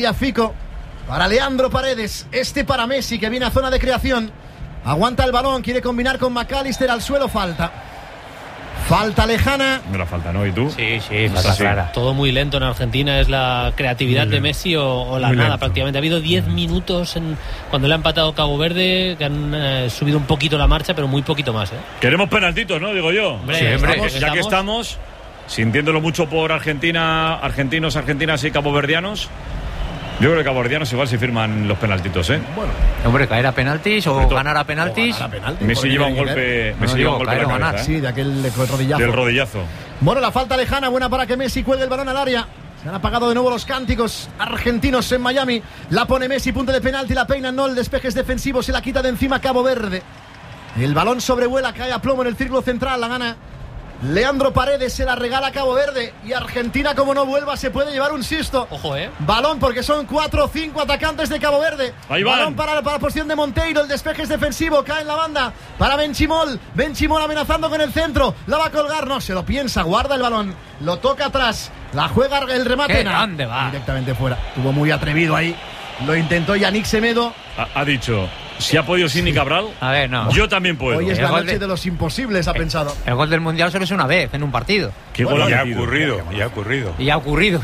para Leandro Paredes, para Messi, que viene a zona de creación. Aguanta el balón, quiere combinar con McAllister, al suelo, falta Falta lejana. No la falta, ¿no? ¿Y tú? Sí, falta clara. Todo muy lento en Argentina. Es la creatividad de Messi o la nada, prácticamente. Ha habido 10 minutos cuando le ha empatado Cabo Verde, que han subido un poquito la marcha, pero muy poquito más. Queremos penaltitos, ¿no? Digo yo. Hombre, ya que estamos sintiéndolo mucho por argentinos, argentinas y caboverdianos. Yo creo que caboverdianos igual se firman los penaltitos, ¿eh? Bueno, hombre, caer a penaltis o ganar a penaltis. Messi lleva un golpe, en la cabeza, ¿eh? Sí, de aquel rodillazo. Del rodillazo. Bueno, la falta lejana, buena para que Messi cuelgue el balón al área. Se han apagado de nuevo los cánticos argentinos en Miami. La pone Messi, punto de penalti, la peina, no, el despeje es defensivo, se la quita de encima Cabo Verde. El balón sobrevuela, cae a plomo en el círculo central, la gana Leandro Paredes, se la regala a Cabo Verde. Y Argentina, como no vuelva, se puede llevar un susto. Ojo, balón, porque son 4 o 5 atacantes de Cabo Verde. Ahí van. Balón para la posición de Monteiro, el despeje es defensivo, cae en la banda para Benchimol amenazando con el centro, la va a colgar, no, se lo piensa, guarda el balón, lo toca atrás, la juega el remate. ¡Qué grande va! Directamente fuera, estuvo muy atrevido ahí, lo intentó Yannick Semedo. Ha dicho... Si ha podido Sidney Cabral, a ver, no. Yo también puedo. Hoy es la noche de los imposibles, ha pensado. El gol del Mundial solo es una vez, en un partido. ¿Qué gol ya ha ocurrido.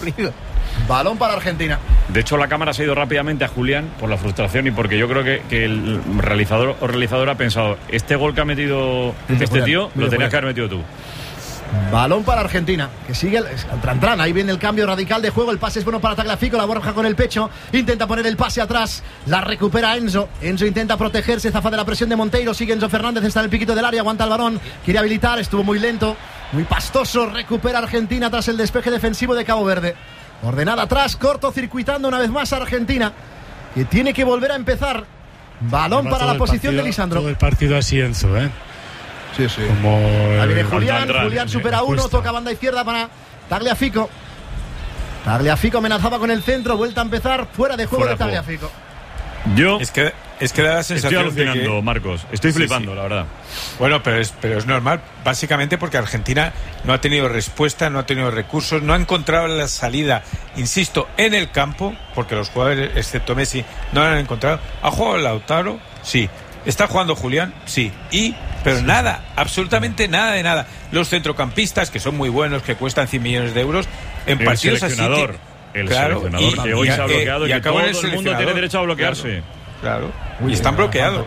Balón para Argentina. De hecho, la cámara se ha ido rápidamente a Julián por la frustración y porque yo creo que el realizador o realizadora ha pensado, este gol que ha metido este tío, lo tenías que haber metido tú. Balón para Argentina, que sigue el tran. Ahí viene el cambio radical de juego. El pase es bueno para Tagliafico, la borja con el pecho. Intenta poner el pase atrás, la recupera Enzo. Enzo intenta protegerse, zafa de la presión de Monteiro. Sigue Enzo Fernández, está en el piquito del área, aguanta el balón, quiere habilitar, estuvo muy lento, muy pastoso. Recupera Argentina tras el despeje defensivo de Cabo Verde. Ordenada atrás, cortocircuitando una vez más a Argentina, que tiene que volver a empezar. Balón para la posición de Lisandro. Todo el partido así, Enzo, Sí. Como ahí viene Julián supera uno, toca banda izquierda para Tagliafico. Tagliafico amenazaba con el centro, vuelta a empezar, fuera de juego de Tagliafico. Yo es que da la sensación estoy alucinando, Marcos. Estoy flipando, la verdad. Bueno, pero es normal, básicamente porque Argentina no ha tenido respuesta, no ha tenido recursos, no ha encontrado la salida, insisto, en el campo, porque los jugadores, excepto Messi, no la han encontrado. ¿Ha jugado Lautaro? Sí. ¿Está jugando Julián? Sí. Pero nada, absolutamente nada de nada. Los centrocampistas, que son muy buenos, que cuestan 100 millones de euros, en partidos así... El seleccionador que hoy se ha bloqueado y que todo el mundo tiene derecho a bloquearse. Claro. Y están bloqueados.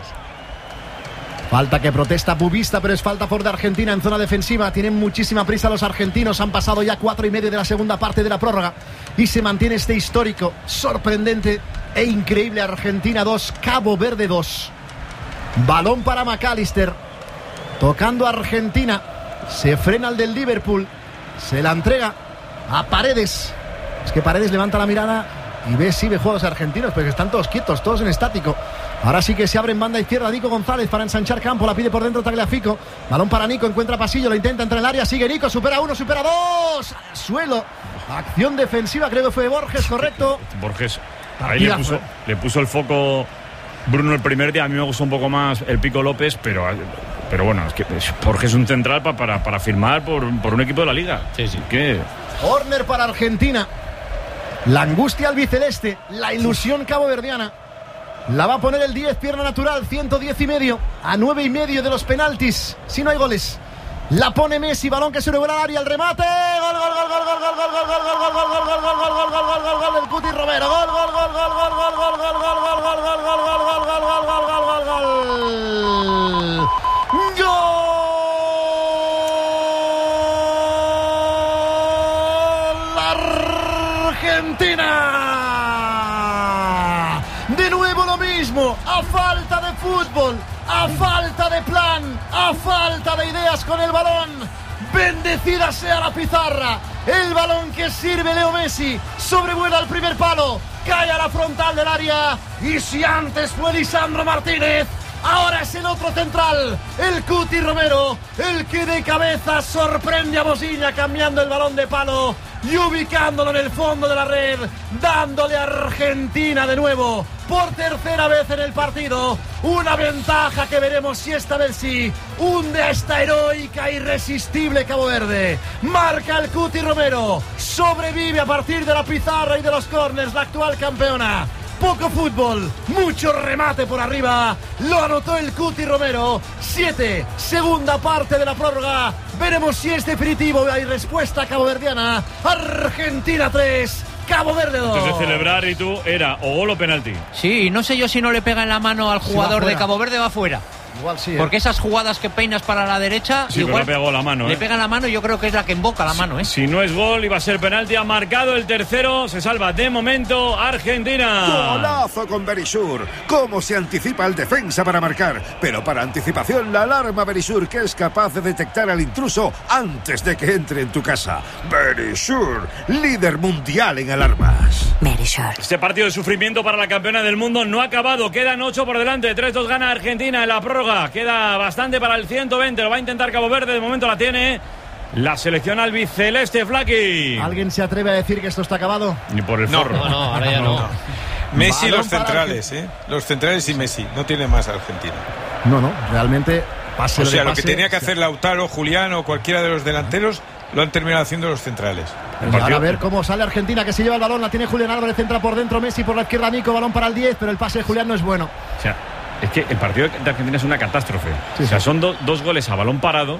Falta que protesta Bubista, pero es falta por de Argentina en zona defensiva. Tienen muchísima prisa los argentinos. Han pasado ya 4:30 de la segunda parte de la prórroga. Y se mantiene este histórico, sorprendente e increíble Argentina 2, Cabo Verde 2. Balón para McAllister. Tocando a Argentina. Se frena el del Liverpool. Se la entrega a Paredes. Es que Paredes levanta la mirada y ve juegos argentinos, pero que están todos quietos, todos en estático. Ahora sí que se abre en banda izquierda Nico González para ensanchar campo, la pide por dentro Tagliafico. Balón para Nico, encuentra pasillo, lo intenta entrar en el área, sigue Nico, supera uno, supera dos. Al suelo. Acción defensiva, creo que fue Borges, correcto. Borges, ahí le puso el foco Bruno el primer día. A mí me gustó un poco más el Pico López, pero bueno, es que Borges es un central para firmar por un equipo de la Liga. Sí. ¿Qué? Corner para Argentina. La angustia albiceleste, la ilusión caboverdiana. La va a poner el 10, pierna natural, 110,5 a 9,5 de los penaltis. Si no hay goles, la pone Messi, balón que se revuela al área, el remate, gol del Cuti Romero, gol Argentina. De nuevo lo mismo, a falta de fútbol, a falta de plan, a falta de ideas con el balón. Bendecida sea la pizarra. El balón que sirve Leo Messi sobrevuela al primer palo, cae a la frontal del área. Y si antes fue Lisandro Martínez, ahora es el otro central, el Cuti Romero, el que de cabeza sorprende a Bosiña cambiando el balón de palo y ubicándolo en el fondo de la red, dándole a Argentina de nuevo, por tercera vez en el partido, una ventaja que veremos si esta vez sí hunde a esta heroica, irresistible Cabo Verde. Marca el Cuti Romero, sobrevive a partir de la pizarra y de los córners la actual campeona. poco fútbol, mucho remate por arriba. Lo anotó el Cuti Romero. 7, segunda parte de la prórroga. Veremos si es definitivo. Hay respuesta caboverdiana. Argentina 3, Cabo Verde 2. Antes de celebrar, y tú, era o gol o penalti. Sí, no sé yo si no le pega en la mano al jugador de Cabo Verde, va fuera. Igual sí, porque esas jugadas que peinas para la derecha, sí, igual le pegó la mano. Le pega la mano, yo creo que es la que invoca la mano. Si no es gol, iba a ser penalti. Ha marcado el tercero. Se salva de momento Argentina. Golazo con Berisur. Cómo se anticipa el defensa para marcar. Pero para anticipación, la alarma Berisur, que es capaz de detectar al intruso antes de que entre en tu casa. Berisur, líder mundial en alarmas. Berisur. Este partido de sufrimiento para la campeona del mundo no ha acabado. Quedan 8 por delante. 3-2 gana Argentina en la prórroga. Queda bastante para el 120. Lo va a intentar Cabo Verde. De momento la tiene la selección albiceleste, Flaky. ¿Alguien se atreve a decir que esto está acabado? Ni por el forro. No, ahora ya no. Messi, los centrales, Los centrales y Messi. No tiene más Argentina. No, realmente pase. O sea, lo que tenía que hacer Lautaro, Julián o cualquiera de los delanteros lo han terminado haciendo los centrales. A ver cómo sale Argentina, que se lleva el balón. La tiene Julián Álvarez, centra por dentro Messi, por la izquierda Nico, balón para el 10, pero el pase de Julián no es bueno. O sea, es que el partido de Argentina es una catástrofe. O sea, son dos goles a balón parado.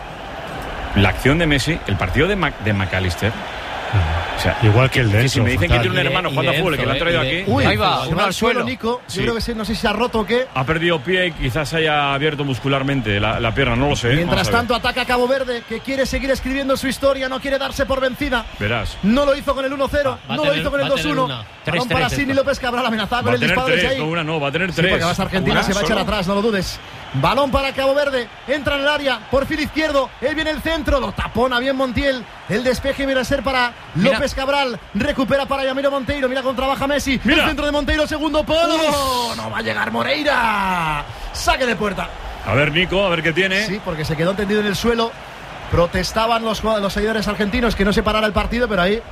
La acción de Messi, el partido de McAllister. O sea, igual que el de si me dicen que tiene un hermano jugando a fútbol que lo han traído aquí. Uy, ahí va, uno al suelo, Nico. Sí. Yo creo que no sé si se ha roto o qué. Ha perdido pie y quizás haya abierto muscularmente la pierna, no lo sé. Mientras tanto ataca Cabo Verde, que quiere seguir escribiendo su historia, no quiere darse por vencida. Verás. No lo hizo con el 1-0, no lo hizo con el 2-1. Balón para Sidney López Cabral, amenazado con el disparo desde ahí. Va a tener 3. Sí, porque vas a Argentina, se va a echar atrás, no lo dudes. Balón para Cabo Verde, entra en el área, perfil izquierdo, él viene el centro, lo tapona bien Montiel, el despeje viene a ser para López Cabral, recupera para Yamiro Monteiro, mira cómo trabaja Messi, el centro de Monteiro, segundo palo, no va a llegar Moreira, saque de puerta. A ver Nico, a ver qué tiene. Sí, porque se quedó tendido en el suelo, protestaban los seguidores argentinos que no se parara el partido, pero ahí...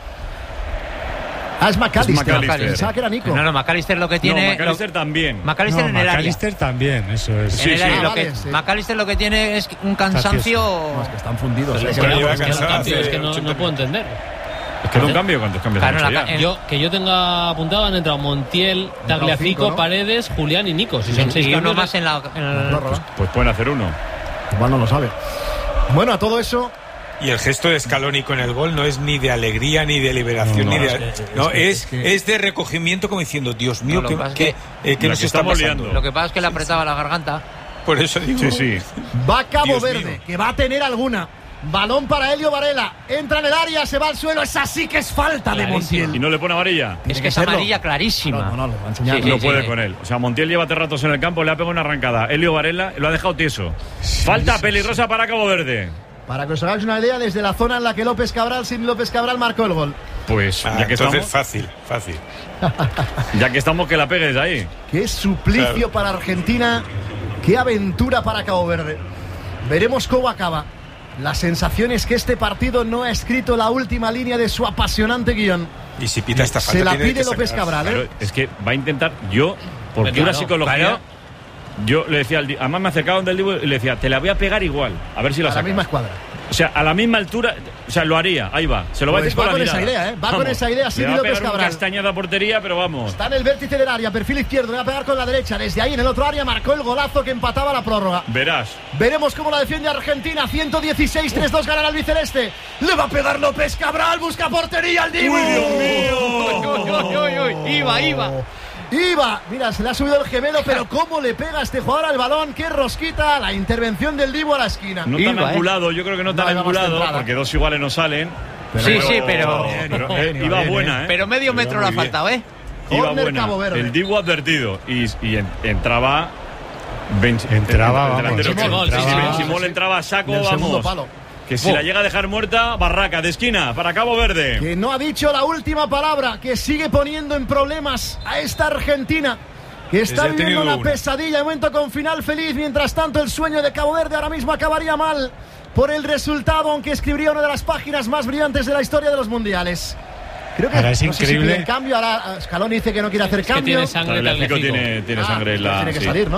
es McAllister. Pensaba que era Nico. No, McAllister lo que tiene. No, McAllister también. McAllister en el área. McAllister también, eso es. Sí. McAllister lo que tiene es un cansancio. No, es que están fundidos. Es que no puedo entender. Es que no cambio, ¿cuántos cambios han hecho ya? Que yo tenga apuntado, han entrado Montiel, Tagliafico, ¿no? Paredes, Julián y Nico. Si son 6 y cambios uno más en la pues pueden hacer uno. Igual no lo sabe. Bueno, a todo eso. Y el gesto de Scaloni con el gol no es ni de alegría, ni de liberación, es de recogimiento, como diciendo, Dios mío, ¿qué nos está pasando? Lo que pasa es que le apretaba la garganta. Por eso digo. Sí. Va Cabo Verde, que va a tener alguna. Balón para Elio Varela. Entra en el área, se va al suelo. Esa sí que es falta de Montiel. ¿Y no le pone amarilla? Es que es amarilla clarísima. No, lo va a enseñar. No puede con él. O sea, Montiel lleva 3 ratos en el campo, le ha pegado una arrancada. Elio Varela lo ha dejado tieso. Falta peligrosa para Cabo Verde. Para que os hagáis una idea, desde la zona en la que Sidney López Cabral marcó el gol. Pues ya que entonces estamos, fácil. Ya que estamos, que la pegues ahí. Qué suplicio para Argentina, qué aventura para Cabo Verde. Veremos cómo acaba. La sensación es que este partido no ha escrito la última línea de su apasionante guión. Y si pita esta falta, se la pide López Cabral. Claro, es que va a intentar, por pura psicología. Claro. Yo le decía, además me acercaban del Dibu y le decía, te la voy a pegar igual, a ver si la saca. A la misma escuadra. O sea, a la misma altura, o sea, lo haría, ahí va. Se lo va a decir con la mirada. Esa idea, Va con esa idea, Sidney López Cabral. Castañada portería, pero vamos. Está en el vértice del área, perfil izquierdo, le va a pegar con la derecha. Desde ahí, en el otro área, marcó el golazo que empataba la prórroga. Verás. Veremos cómo la defiende Argentina. 116, 3-2 gana el albiceleste. Le va a pegar López Cabral, busca portería al Dibu. ¡Uy, Iba. Mira, se le ha subido el gemelo, pero cómo le pega a este jugador al balón, qué rosquita, la intervención del Dibu a la esquina. No tan angulado, yo creo que no tan angulado, porque 2 iguales no salen. Pero iba buena, Pero medio metro le ha faltado, Iba buena. El Dibu advertido y entraba. Vamos. Si Simón entraba a saco, vamos. Que si la llega a dejar muerta, barraca de esquina para Cabo Verde. Que no ha dicho la última palabra, que sigue poniendo en problemas a esta Argentina, que está viviendo una pesadilla, momento con final feliz. Mientras tanto, el sueño de Cabo Verde ahora mismo acabaría mal por el resultado, aunque escribiría una de las páginas más brillantes de la historia de los mundiales. Creo que ahora es increíble. Si cambio, ahora Scaloni dice que no quiere hacer cambio. Tiene sangre. Tiene sangre tiene que salir, ¿no?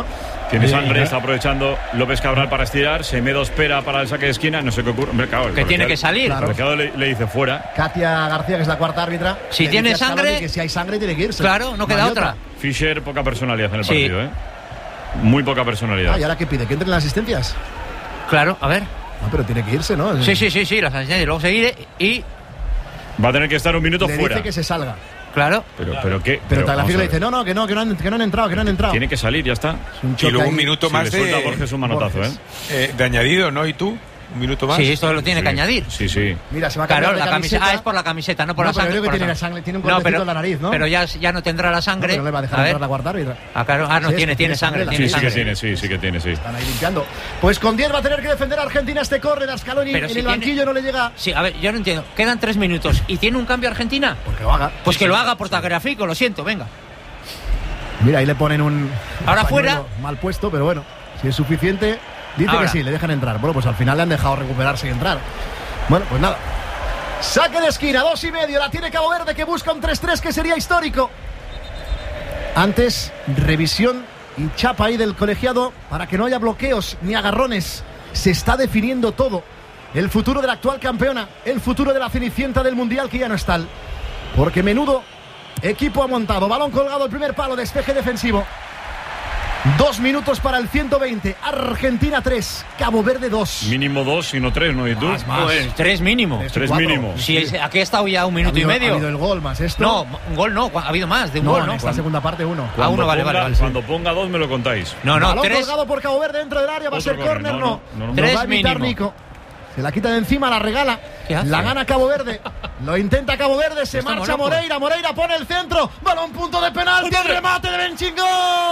Tiene sangre, está aprovechando López Cabral para estirar. Semedo espera para el saque de esquina. No sé qué ocurre. Hombre, claro, que tiene que salir. El colegiado le dice fuera. Katia García, que es la cuarta árbitra. Si tiene sangre. Que si hay sangre, tiene que irse. Claro, no queda otra. Fischer, poca personalidad en el partido, ¿eh? Muy poca personalidad. ¿Y ahora qué pide? ¿Que entren las asistencias? Claro, a ver. No, pero tiene que irse, ¿no? Sí, las asistencias. Luego seguir y. Va a tener que estar un minuto fuera. Dice que se salga. Claro. Pero ¿qué? Pero Tagliafico le dice, no, que no han entrado. Tiene que salir, ya está. Y luego un minuto más le suelta a Borges un manotazo, de añadido, ¿no? ¿Y tú? Un minuto más. Sí, esto lo tiene que añadir. Sí. Mira, se va a cambiar la camiseta. Es por la camiseta, no por la sangre. Pero creo que tiene la sangre, tiene un cortecito en la nariz, ¿no? Pero ya no tendrá la sangre. No le va a dejar entrar la cuarta árbitra. No, tiene sangre. Sí que tiene. Están ahí limpiando. Pues con 10 va a tener que defender a Argentina este córner. A Scaloni en el banquillo no le llega. Sí, a ver, yo no entiendo. Quedan 3 minutos. ¿Y tiene un cambio Argentina? Pues que lo haga. Pues que lo haga por Tagliafico, lo siento, venga. Mira, ahí le ponen un. Ahora fuera. Mal puesto, pero bueno, si es suficiente. Dice que sí, le dejan entrar. Bueno, pues al final le han dejado recuperarse y entrar. Bueno, pues nada. Saque de esquina, 2,5. La tiene Cabo Verde, que busca un 3-3 que sería histórico. Antes, revisión y chapa ahí del colegiado para que no haya bloqueos ni agarrones. Se está definiendo todo. El futuro de la actual campeona, el futuro de la cenicienta del Mundial, que ya no es tal. Porque menudo equipo ha montado. Balón colgado, el primer palo, despeje defensivo. 2 minutos para el 120. Argentina 3, Cabo Verde 2. Mínimo 2, si no 3, ¿no? ¿Y tú? Más. Pues 3 mínimo. 3 mínimo. Sí, aquí ha estado ya 1 minuto y medio. Ha habido el gol más esto. No, un gol no, ha habido más de un gol, ¿no? En esta segunda parte 1. Vale. Cuando ponga 2 me lo contáis. No, balón 3. colgado por Cabo Verde dentro del área, va a ser córner, no. 3 va a evitar mínimo. Nico. Se la quita de encima, la regala. La gana Cabo Verde. Lo intenta Cabo Verde, se marcha Moreira. Moreira pone el centro. Balón punto de penalti. El remate de Benchingol.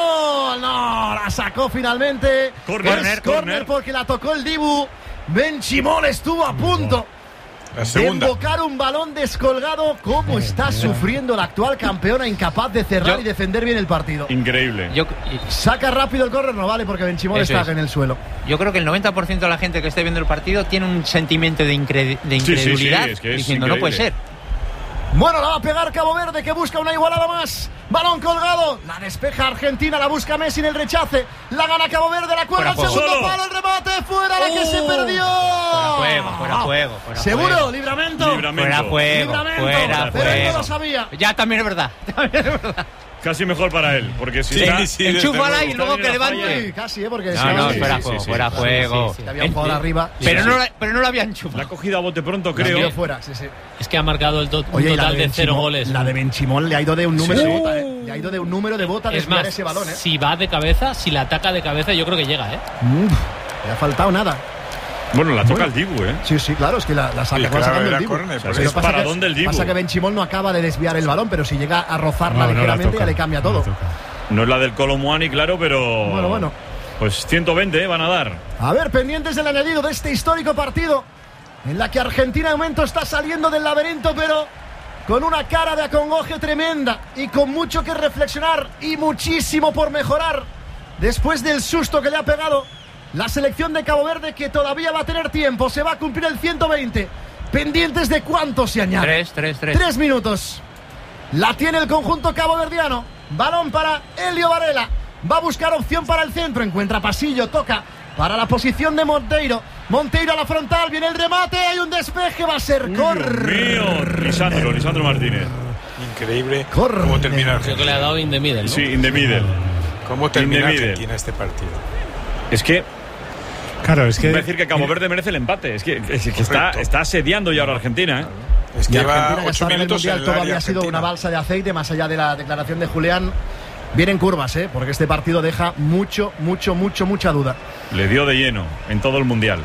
No, la sacó finalmente. Corner porque la tocó el Dibu. Benchimol estuvo a punto de invocar un balón descolgado. ¿Cómo está sufriendo la actual campeona, incapaz de cerrar y defender bien el partido? Increíble. Saca rápido el córner, no vale porque Benchimol está en el suelo. Yo creo que el 90% de la gente que esté viendo el partido tiene un sentimiento de incredulidad, es que es diciendo increíble. no puede ser. Bueno, la va a pegar Cabo Verde, que busca una igualada más. Balón colgado, la despeja Argentina, la busca Messi en el rechace. La gana Cabo Verde, la cuelga el segundo palo, el remate, fuera, la que se perdió. Fuera juego. ¿Seguro? ¿Libramento? Fuera juego. Pero él no lo sabía. Ya también es verdad. Casi mejor para él, porque si enchúfala y luego que levante. Sí, casi, porque fuera juego. Había un jugador arriba. Pero no lo había enchufado. La ha cogido a bote pronto, creo. Fuera, Es que ha marcado el total de 0 goles. La de Benchimol le ha ido de un número de bota, Le ha ido de un número de bota desviar ese balón, Si va de cabeza, si la ataca de cabeza, yo creo que llega, Le ha faltado nada. Bueno, la toca el Dibu, Sí, claro, es que la sacó sacando el Dibu. Es para dónde el Dibu. Pasa que Benchimol no acaba de desviar el balón, pero si llega a rozarla ligeramente ya le cambia todo. No es la del Colomwani, claro, pero... Bueno. Pues 120 van a dar. A ver, pendientes del añadido de este histórico partido, en la que Argentina de momento está saliendo del laberinto, pero con una cara de acongoje tremenda y con mucho que reflexionar y muchísimo por mejorar después del susto que le ha pegado la selección de Cabo Verde, que todavía va a tener tiempo. Se va a cumplir el 120. Pendientes de cuánto se añade. 3 minutos. La tiene el conjunto caboverdiano. Balón para Elio Varela. Va a buscar opción para el centro. Encuentra pasillo, toca para la posición de Monteiro. Monteiro a la frontal, viene el remate. Hay un despeje, va a ser córner. Lisandro Martínez. Increíble cómo termina Argentina. Creo que le ha dado in the middle, ¿no? Sí, in the middle. ¿Cómo termina Argentina este partido? Es que... Claro, es que... Voy a decir que Cabo Verde merece el empate. Es que está asediando ya ahora Argentina, Es que lleva Argentina, 8 minutos en el todo había sido una balsa de aceite, más allá de la declaración de Julián. Vienen curvas, porque este partido deja mucha duda. Le dio de lleno en todo el Mundial.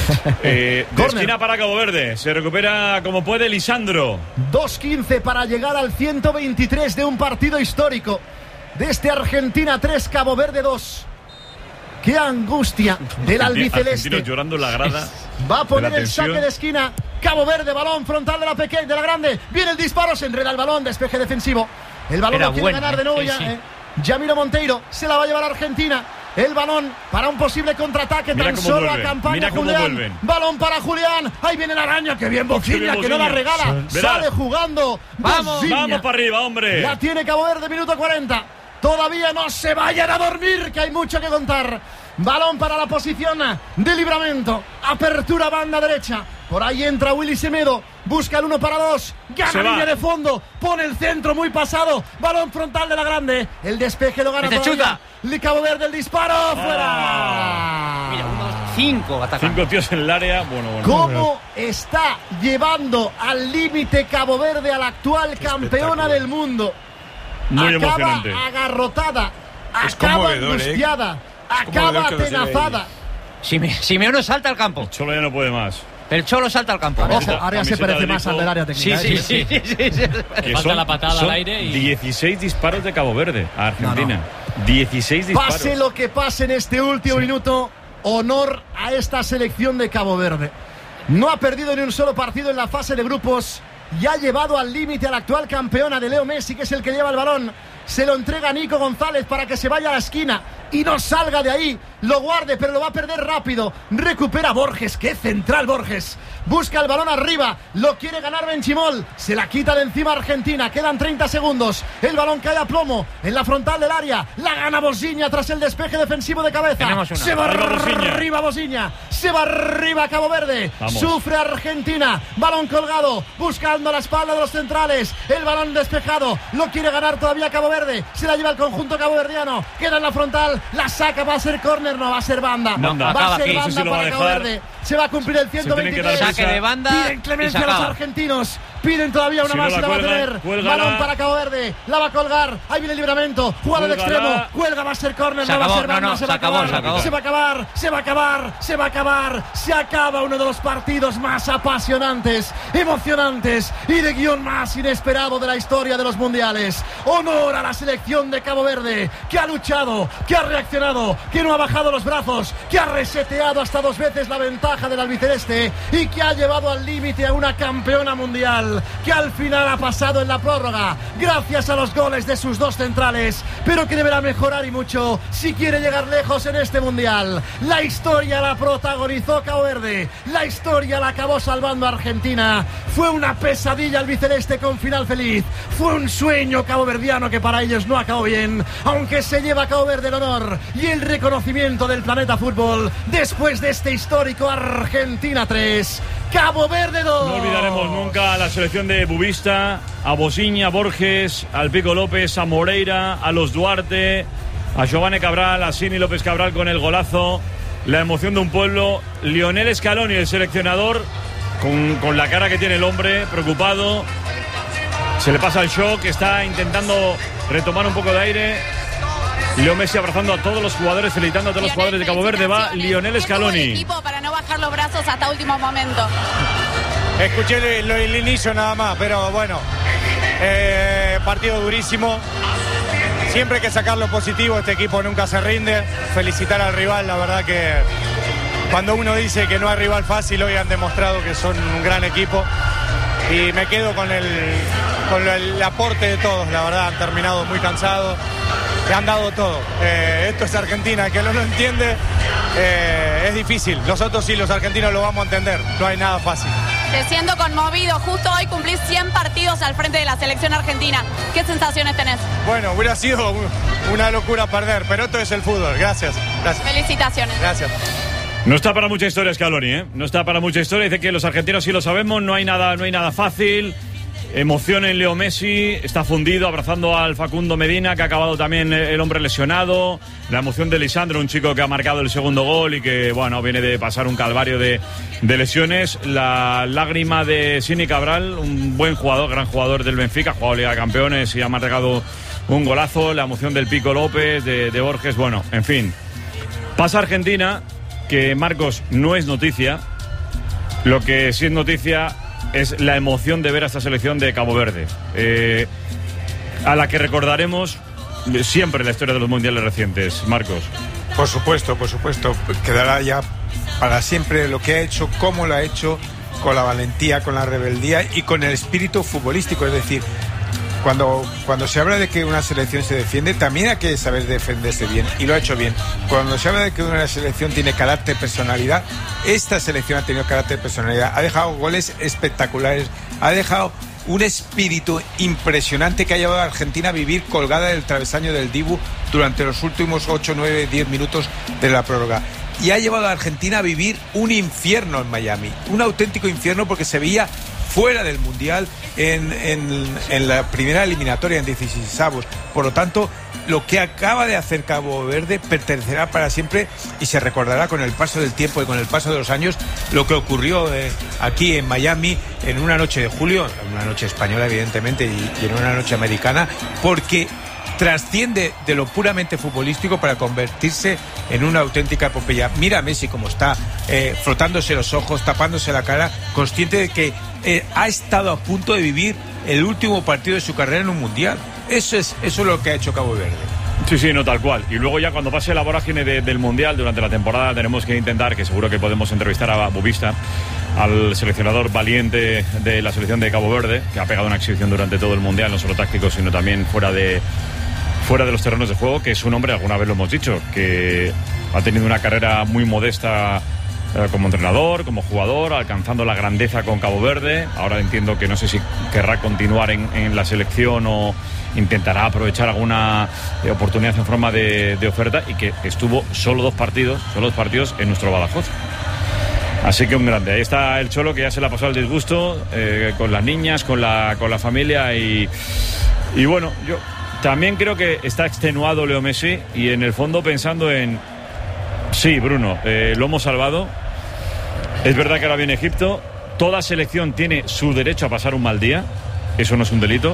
De esquina para Cabo Verde. Se recupera como puede Lisandro. 2:15 para llegar al 123 de un partido histórico. De este Argentina 3, Cabo Verde 2. ¡Qué angustia del albiceleste! Argentinos llorando en la grada. Va a poner el saque de esquina. Cabo Verde, balón frontal de la pequeña, de la grande. Viene el disparo, se enreda el balón, despeje defensivo. El balón lo quiere ganar de nuevo ya. Yamiro Monteiro se la va a llevar a Argentina. El balón para un posible contraataque. Tan solo a campaña Julián. Balón para Julián. Ahí viene la araña. ¡Qué bien Bociña! Que no la regala. Sale jugando. Vamos para arriba, hombre. La tiene Cabo Verde, minuto 40. Todavía no se vayan a dormir, que hay mucho que contar. Balón para la posición de Livramento. Apertura banda derecha. Por ahí entra Willy Semedo. Busca el 1 para 2. Gana línea de fondo. Pone el centro muy pasado. Balón frontal de la grande. El despeje lo gana todavía. Cabo Verde, el disparo. ¡Fuera! Mira, 5 atacantes. 5 tíos en el área. Bueno. ¿Cómo está llevando al límite Cabo Verde a la actual campeona del mundo? Muy acaba emocionante. Agarrotada. Acaba angustiada. Acaba atenazada. Simeone salta al campo. El Cholo ya no puede más. El Cholo salta al campo. Ojo, Arias se parece más al del área técnica. Sí. Le falta la patada al aire. 16 disparos de Cabo Verde a Argentina. 16 disparos. Pase lo que pase en este último minuto, honor a esta selección de Cabo Verde. No ha perdido ni un solo partido en la fase de grupos y ha llevado al límite a la actual campeona de Leo Messi, que es el que lleva el balón. Se lo entrega a Nico González para que se vaya a la esquina y no salga de ahí. Lo guarde, pero lo va a perder rápido. Recupera Borges, qué central Borges. Busca el balón arriba, lo quiere ganar Benchimol. Se la quita de encima Argentina, quedan 30 segundos. El balón cae a plomo en la frontal del área. La gana Bosiña tras el despeje defensivo de cabeza. Se va arriba Bosiña. Se va arriba Cabo Verde. Vamos. Sufre Argentina. Balón colgado, buscando la espalda de los centrales. El balón despejado, lo quiere ganar todavía Cabo Verde. Se la lleva el conjunto caboverdiano. Queda en la frontal, la saca, va a ser córner, no va a ser banda. Va a ser banda para Cabo Verde. Se va a cumplir el 123. Saque de banda. Piden clemencia a los argentinos. Piden todavía una más y la va a tener. Balón para Cabo Verde. La va a colgar. Ahí viene el Livramento. Jugada de extremo. Cuelga, va a ser córner, no va a ser banda. Se va a acabar. Se va a acabar. Se va a acabar. Se va a acabar. Se acaba uno de los partidos más apasionantes, emocionantes y de guión más inesperado de la historia de los mundiales. Honor a la selección de Cabo Verde, que ha luchado, que ha reaccionado, que no ha bajado los brazos, que ha reseteado hasta 2 veces la ventaja del albiceleste y que ha llevado al límite a una campeona mundial, que al final ha pasado en la prórroga gracias a los goles de sus 2 centrales, pero que deberá mejorar y mucho si quiere llegar lejos en este mundial. La historia la protagonizó Cabo Verde, la historia la acabó salvando Argentina. Fue una pesadilla albiceleste con final feliz, fue un sueño caboverdiano que para ellos no acabó bien, aunque se lleva a Cabo Verde el honor y el reconocimiento del planeta fútbol después de este histórico Argentina 3, Cabo Verde 2. No olvidaremos nunca a la selección de Bubista, a Bosiña, a Borges, al Pico López, a Moreira, a los Duarte, a Giovanni Cabral, a Sini López Cabral con el golazo. La emoción de un pueblo. Lionel Scaloni, el seleccionador, con la cara que tiene el hombre, preocupado. Se le pasa el shock, está intentando retomar un poco de aire. Leo Messi abrazando a todos los jugadores, felicitando a todos los jugadores de Cabo Verde. Va Lionel Scaloni. Equipo para no bajar los brazos hasta último momento. Escuché el inicio nada más, pero bueno, partido durísimo. Siempre hay que sacar lo positivo, este equipo nunca se rinde. Felicitar al rival, la verdad que cuando uno dice que no hay rival fácil, hoy han demostrado que son un gran equipo. Y me quedo con el aporte de todos, la verdad, han terminado muy cansados, han dado todo. Esto es Argentina, el que no lo entiende es difícil. Nosotros sí, los argentinos lo vamos a entender, no hay nada fácil. Te siento conmovido, justo hoy cumplís 100 partidos al frente de la selección argentina. ¿Qué sensaciones tenés? Bueno, hubiera sido una locura perder, pero esto es el fútbol. Gracias. Felicitaciones. Gracias. No está para mucha historia Scaloni, ¿eh? No está para mucha historia. Dice que los argentinos sí lo sabemos, no hay nada fácil. Emoción en Leo Messi, está fundido abrazando al Facundo Medina, que ha acabado también el hombre lesionado. La emoción de Lisandro, un chico que ha marcado el segundo gol y que, bueno, viene de pasar un calvario de lesiones. La lágrima de Sini Cabral, un buen jugador, gran jugador del Benfica, ha jugado Liga de Campeones y ha marcado un golazo. La emoción del Pico López, de Borges, bueno, en fin. Pasa Argentina, que Marcos no es noticia. Lo que sí es noticia es la emoción de ver a esta selección de Cabo Verde, a la que recordaremos siempre en la historia de los mundiales recientes. Marcos. Por supuesto, quedará ya para siempre lo que ha hecho, cómo lo ha hecho, con la valentía, con la rebeldía y con el espíritu futbolístico. Es decir, cuando se habla de que una selección se defiende, también hay que saber defenderse bien, y lo ha hecho bien. Cuando se habla de que una selección tiene carácter, personalidad, esta selección ha tenido carácter, personalidad, ha dejado goles espectaculares, ha dejado un espíritu impresionante que ha llevado a Argentina a vivir colgada del travesaño del Dibu durante los últimos 8, 9, 10 minutos de la prórroga. Y ha llevado a Argentina a vivir un infierno en Miami, un auténtico infierno, porque se veía fuera del Mundial en la primera eliminatoria, en 16avos. Por lo tanto, lo que acaba de hacer Cabo Verde pertenecerá para siempre y se recordará con el paso del tiempo y con el paso de los años lo que ocurrió aquí en Miami en una noche de julio, en una noche española evidentemente y en una noche americana, porque trasciende de lo puramente futbolístico para convertirse en una auténtica epopeya. Mira a Messi como está, frotándose los ojos, tapándose la cara, consciente de que ha estado a punto de vivir el último partido de su carrera en un mundial. Eso es lo que ha hecho Cabo Verde. Sí, no, tal cual. Y luego ya cuando pase la vorágine del Mundial durante la temporada tenemos que intentar, que seguro que podemos entrevistar a Bubista, al seleccionador valiente de la selección de Cabo Verde, que ha pegado una exhibición durante todo el Mundial, no solo táctico, sino también fuera de los terrenos de juego, que es un hombre, alguna vez lo hemos dicho, que ha tenido una carrera muy modesta como entrenador, como jugador, alcanzando la grandeza con Cabo Verde. Ahora entiendo que no sé si querrá continuar en la selección o intentará aprovechar alguna oportunidad en forma de oferta, y que estuvo solo dos partidos en nuestro Badajoz. Así que un grande. Ahí está el Cholo, que ya se le ha pasado el disgusto con las niñas, con la familia y bueno, yo también creo que está extenuado Leo Messi y en el fondo pensando en sí, Bruno, lo hemos salvado. Es verdad que ahora viene Egipto. Toda selección tiene su derecho a pasar un mal día. Eso no es un delito.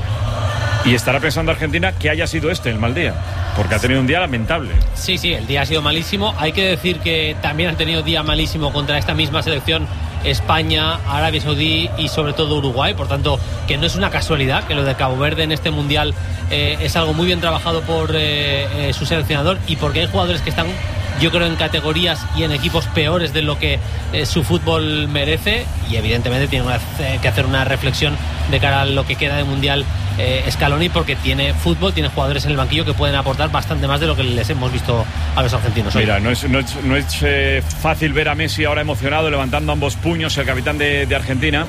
Y estará pensando Argentina que haya sido el mal día, porque ha tenido un día lamentable. Sí, el día ha sido malísimo. Hay que decir que también han tenido día malísimo contra esta misma selección España, Arabia Saudí y sobre todo Uruguay. Por tanto, que no es una casualidad que lo de Cabo Verde en este Mundial es algo muy bien trabajado por su seleccionador, y porque hay jugadores que están, yo creo, en categorías y en equipos peores de lo que su fútbol merece, y evidentemente tiene que hacer una reflexión de cara a lo que queda de Mundial Scaloni, porque tiene fútbol, tiene jugadores en el banquillo que pueden aportar bastante más de lo que les hemos visto a los argentinos hoy. Mira, no es fácil ver a Messi ahora emocionado, levantando ambos puños, el capitán de Argentina.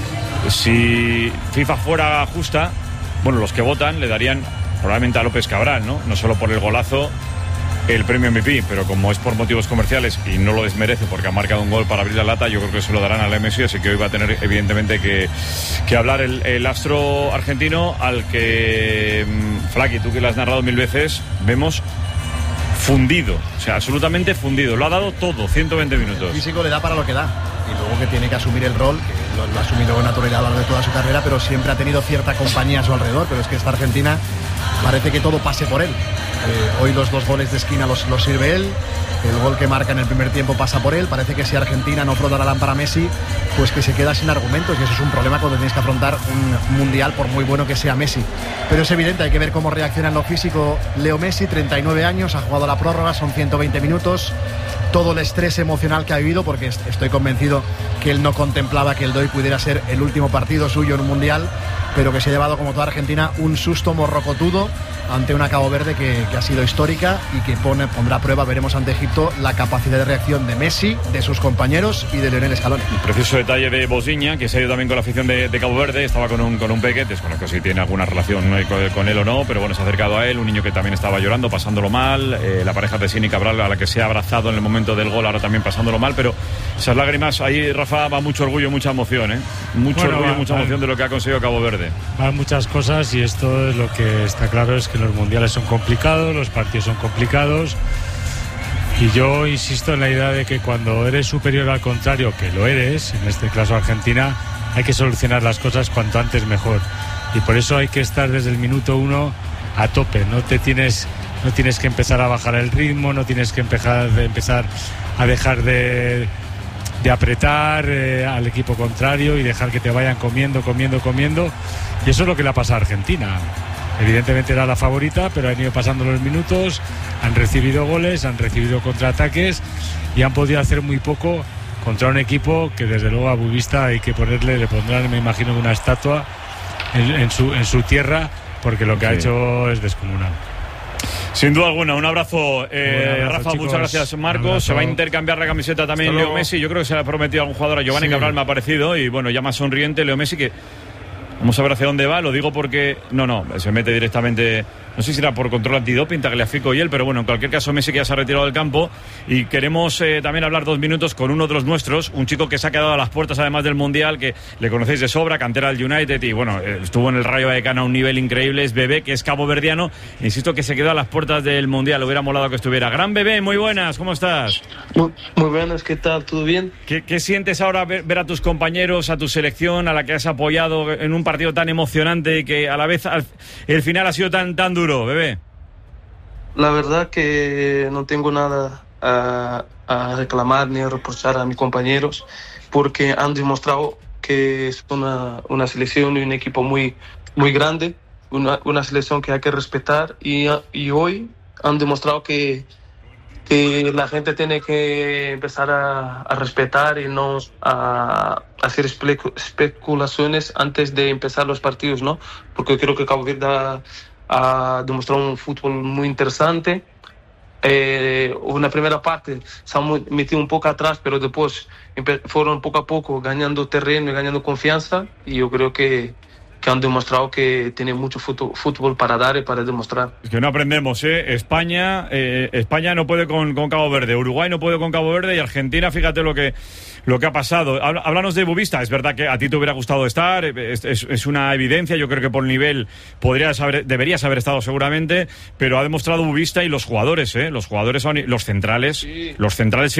Si FIFA fuera justa, bueno, los que votan le darían probablemente a López Cabral, no solo por el golazo, el premio MVP, pero como es por motivos comerciales y no lo desmerece porque ha marcado un gol para abrir la lata, yo creo que se lo darán a la Messi, así que hoy va a tener evidentemente que hablar el astro argentino, al que Flaqui, tú que lo has narrado 1000 veces, vemos fundido, o sea, absolutamente fundido, lo ha dado todo, 120 minutos. El físico le da para lo que da, y luego que tiene que asumir el rol, que lo ha asumido con naturalidad a lo largo de toda su carrera, pero siempre ha tenido cierta compañía a su alrededor. Pero es que esta Argentina parece que todo pase por él. Hoy los 2 goles de esquina los sirve él, el gol que marca en el primer tiempo pasa por él. Parece que si Argentina no frota la lámpara Messi, pues que se queda sin argumentos, y eso es un problema cuando tienes que afrontar un mundial, por muy bueno que sea Messi. Pero es evidente, hay que ver cómo reacciona en lo físico Leo Messi, 39 años, ha jugado la prórroga, son 120 minutos, todo el estrés emocional que ha vivido, porque estoy convencido que él no contemplaba que el de hoy pudiera ser el último partido suyo en un mundial, pero que se ha llevado, como toda Argentina, un susto morrocotudo ante una Cabo Verde que ha sido histórica y que pondrá a prueba, veremos ante Egipto, la capacidad de reacción de Messi, de sus compañeros y de Lionel Scaloni. Un precioso detalle de Bosiña, que se ha ido también con la afición de Cabo Verde, estaba con un peque, desconozco si tiene alguna relación con él o no, pero bueno, se ha acercado a él, un niño que también estaba llorando, pasándolo mal, la pareja de Sini Cabral, a la que se ha abrazado en el momento del gol, ahora también pasándolo mal, pero esas lágrimas, ahí Rafa, va mucho orgullo, mucha emoción, mucha emoción de lo que ha conseguido Cabo Verde. Van muchas cosas, y esto es lo que está claro, es que los mundiales son complicados, los partidos son complicados, y yo insisto en la idea de que cuando eres superior al contrario, que lo eres, en este caso Argentina, hay que solucionar las cosas cuanto antes mejor, y por eso hay que estar desde el minuto 1 a tope. No tienes que empezar a bajar el ritmo, no tienes que empezar a dejar de apretar al equipo contrario y dejar que te vayan comiendo, y eso es lo que le ha pasado a Argentina. Evidentemente era la favorita, pero han ido pasando los minutos, han recibido goles, han recibido contraataques y han podido hacer muy poco contra un equipo que desde luego a Bubista le pondrán, me imagino, una estatua en su tierra, porque lo que ha hecho es descomunal. Sin duda alguna, un abrazo, Rafa, chicos. Muchas gracias, Marcos. Se va a intercambiar la camiseta también Leo Messi. Yo creo que se le ha prometido a algún jugador, a Giovanni Cabral me ha parecido, y bueno, ya más sonriente Leo Messi, que Vamos a ver hacia dónde va, lo digo porque... No, se mete directamente... No sé si era por control antidoping, Tagliafico y él, pero bueno, en cualquier caso Messi que ya se ha retirado del campo. Y queremos también hablar 2 minutos con uno de los nuestros, un chico que se ha quedado a las puertas además del Mundial, que le conocéis de sobra, cantera del United y bueno, estuvo en el Rayo Vallecano a un nivel increíble, es Bebé, que es caboverdiano. Insisto que se quedó a las puertas del Mundial, le hubiera molado que estuviera. Gran Bebé, muy buenas, ¿cómo estás? Muy buenas, ¿qué tal? ¿Todo bien? ¿Qué sientes ahora ver a tus compañeros, a tu selección, a la que has apoyado en un partido tan emocionante y que a la vez el final ha sido tan duro, Bebé? La verdad que no tengo nada a reclamar ni a reprochar a mis compañeros, porque han demostrado que es una selección y un equipo muy grande, una selección que hay que respetar, y hoy han demostrado que la gente tiene que empezar a respetar y no a hacer especulaciones antes de empezar los partidos, ¿no? Porque creo que Cabo Verde ha demostrado un fútbol muy interesante. Una primera parte se han metido un poco atrás, pero después fueron poco a poco ganando terreno y ganando confianza, y yo creo que han demostrado que tienen mucho fútbol para dar y para demostrar. Es que no aprendemos, ¿eh? España no puede con Cabo Verde, Uruguay no puede con Cabo Verde y Argentina, fíjate lo que ha pasado. Háblanos de Bubista, es verdad que a ti te hubiera gustado estar, es una evidencia, yo creo que por nivel deberías haber estado seguramente, pero ha demostrado Bubista y los jugadores, los centrales